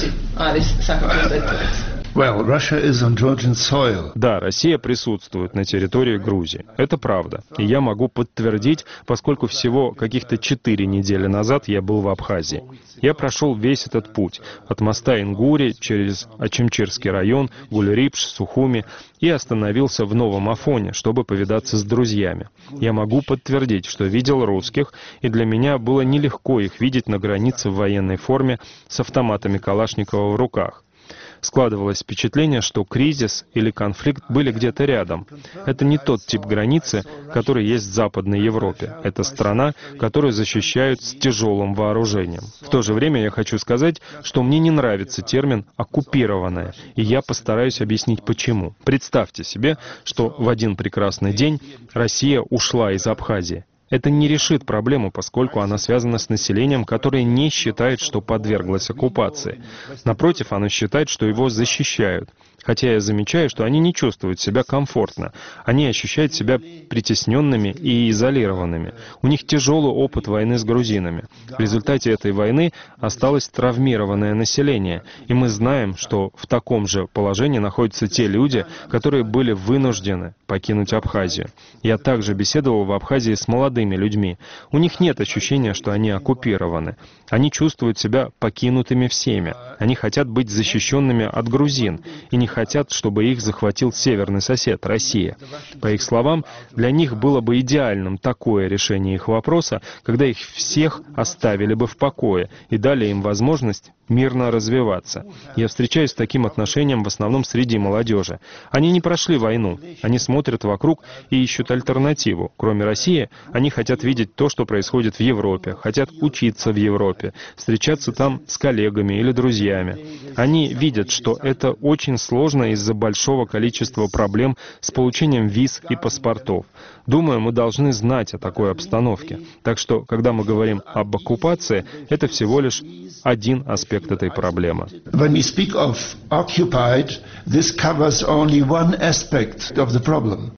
Well, Russia is on Georgian soil. Да, Россия присутствует на территории Грузии. Это правда. И я могу подтвердить, поскольку всего каких-то четыре недели назад я был в Абхазии. Я прошел весь этот путь. От моста Ингури через Ачимчирский район, Гуль-Рипш, Сухуми и остановился в Новом Афоне, чтобы повидаться с друзьями. Я могу подтвердить, что видел русских, и для меня было нелегко их видеть на границе в военной форме с автоматами Калашникова в руках. Складывалось впечатление, что кризис или конфликт были где-то рядом. Это не тот тип границы, который есть в Западной Европе. Это страна, которую защищают с тяжелым вооружением. В то же время я хочу сказать, что мне не нравится термин «оккупированная», и я постараюсь объяснить почему. Представьте себе, что в один прекрасный день Россия ушла из Абхазии. Это не решит проблему, поскольку она связана с населением, которое не считает, что подверглось оккупации. Напротив, оно считает, что его защищают. Хотя я замечаю, что они не чувствуют себя комфортно. Они ощущают себя притесненными и изолированными. У них тяжелый опыт войны с грузинами. В результате этой войны осталось травмированное население. И мы знаем, что в таком же положении находятся те люди, которые были вынуждены покинуть Абхазию. Я также беседовал в Абхазии с молодыми людьми. У них нет ощущения, что они оккупированы. Они чувствуют себя покинутыми всеми. Они хотят быть защищенными от грузин и не хотят, чтобы их захватил северный сосед, Россия. По их словам, для них было бы идеальным такое решение их вопроса, когда их всех оставили бы в покое и дали им возможность мирно развиваться. Я встречаюсь с таким отношением в основном среди молодежи. Они не прошли войну, они смотрят вокруг и ищут альтернативу. Кроме России, они хотят видеть то, что происходит в Европе, хотят учиться в Европе, встречаться там с коллегами или друзьями. Они видят, что это очень сложно из-за большого количества проблем с получением виз и паспортов. Думаю, мы должны знать о такой обстановке. Так что, когда мы говорим об оккупации, это всего лишь один аспект этой проблемы. When we speak of occupied, this covers only one aspect of the problem.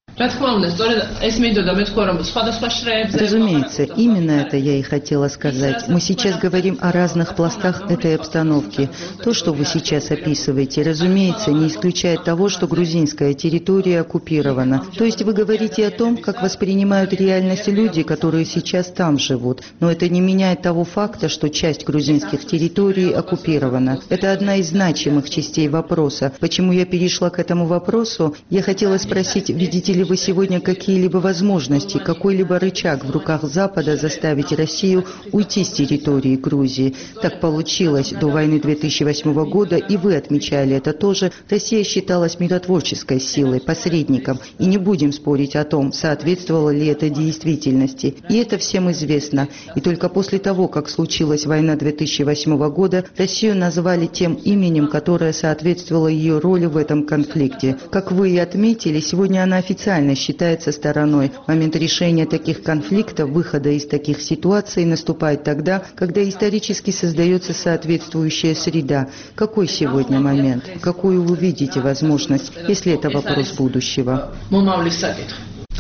Разумеется, именно это я и хотела сказать. Мы сейчас говорим о разных пластах этой обстановки. То, что вы сейчас описываете, разумеется, не исключает того, что грузинская территория оккупирована. То есть вы говорите о том, как воспринимают реальность люди, которые сейчас там живут. Но это не меняет того факта, что часть грузинских территорий оккупирована. Это одна из значимых частей вопроса. Почему я перешла к этому вопросу? Я хотела спросить, видите ли вы сегодня какие-либо возможности, какой-либо рычаг в руках Запада заставить Россию уйти с территории Грузии? Так получилось до войны две тысячи восьмого года, и вы отмечали это тоже. Россия считалась миротворческой силой, посредником, и не будем спорить о том, соответствовало ли это действительности. И это всем известно. И только после того, как случилась война две тысячи восьмого года, Россию назвали тем именем, которое соответствовало ее роли в этом конфликте. Как вы и отметили, сегодня она официально считается стороной. Момент решения таких конфликтов, выхода из таких ситуаций наступает тогда, когда исторически создается соответствующая среда. Какой сегодня момент? Какую вы видите возможность, если это вопрос будущего?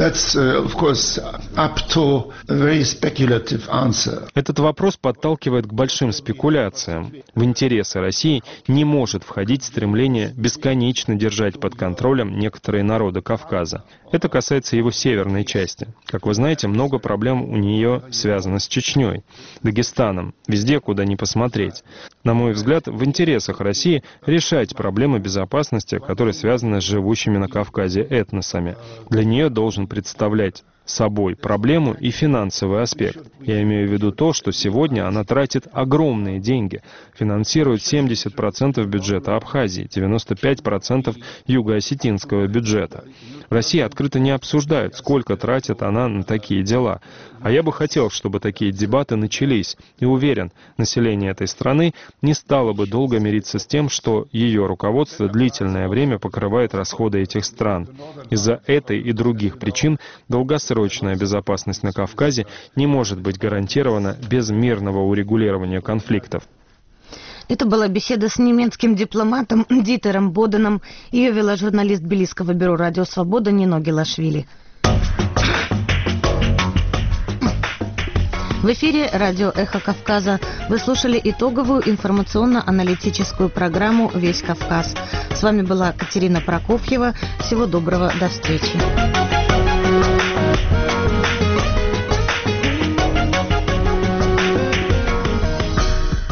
That's, uh, of course, up to a very speculative answer. Этот вопрос подталкивает к большим спекуляциям. В интересы России не может входить стремление бесконечно держать под контролем некоторые народы Кавказа. Это касается его северной части. Как вы знаете, много проблем у нее связано с Чечней, Дагестаном, везде, куда ни посмотреть. На мой взгляд, в интересах России решать проблемы безопасности, которые связаны с живущими на Кавказе этносами. Для нее должен представлять собой проблему и финансовый аспект. Я имею в виду то, что сегодня она тратит огромные деньги, финансирует семьдесят процентов бюджета Абхазии, девяносто пять процентов юго-осетинского бюджета. В России открыто не обсуждают, сколько тратит она на такие дела. А я бы хотел, чтобы такие дебаты начались. И уверен, население этой страны не стало бы долго мириться с тем, что ее руководство длительное время покрывает расходы этих стран. Из-за этой и других причин долгосрочная безопасность на Кавказе не может быть гарантирована без мирного урегулирования конфликтов. Это была беседа с немецким дипломатом Дитером Боденом. Ее вела журналист Тбилисского бюро «Радио Свобода» Нино Гелашвили. В эфире радио «Эхо Кавказа». Вы слушали итоговую информационно-аналитическую программу «Весь Кавказ». С вами была Катерина Прокофьева. Всего доброго, до встречи.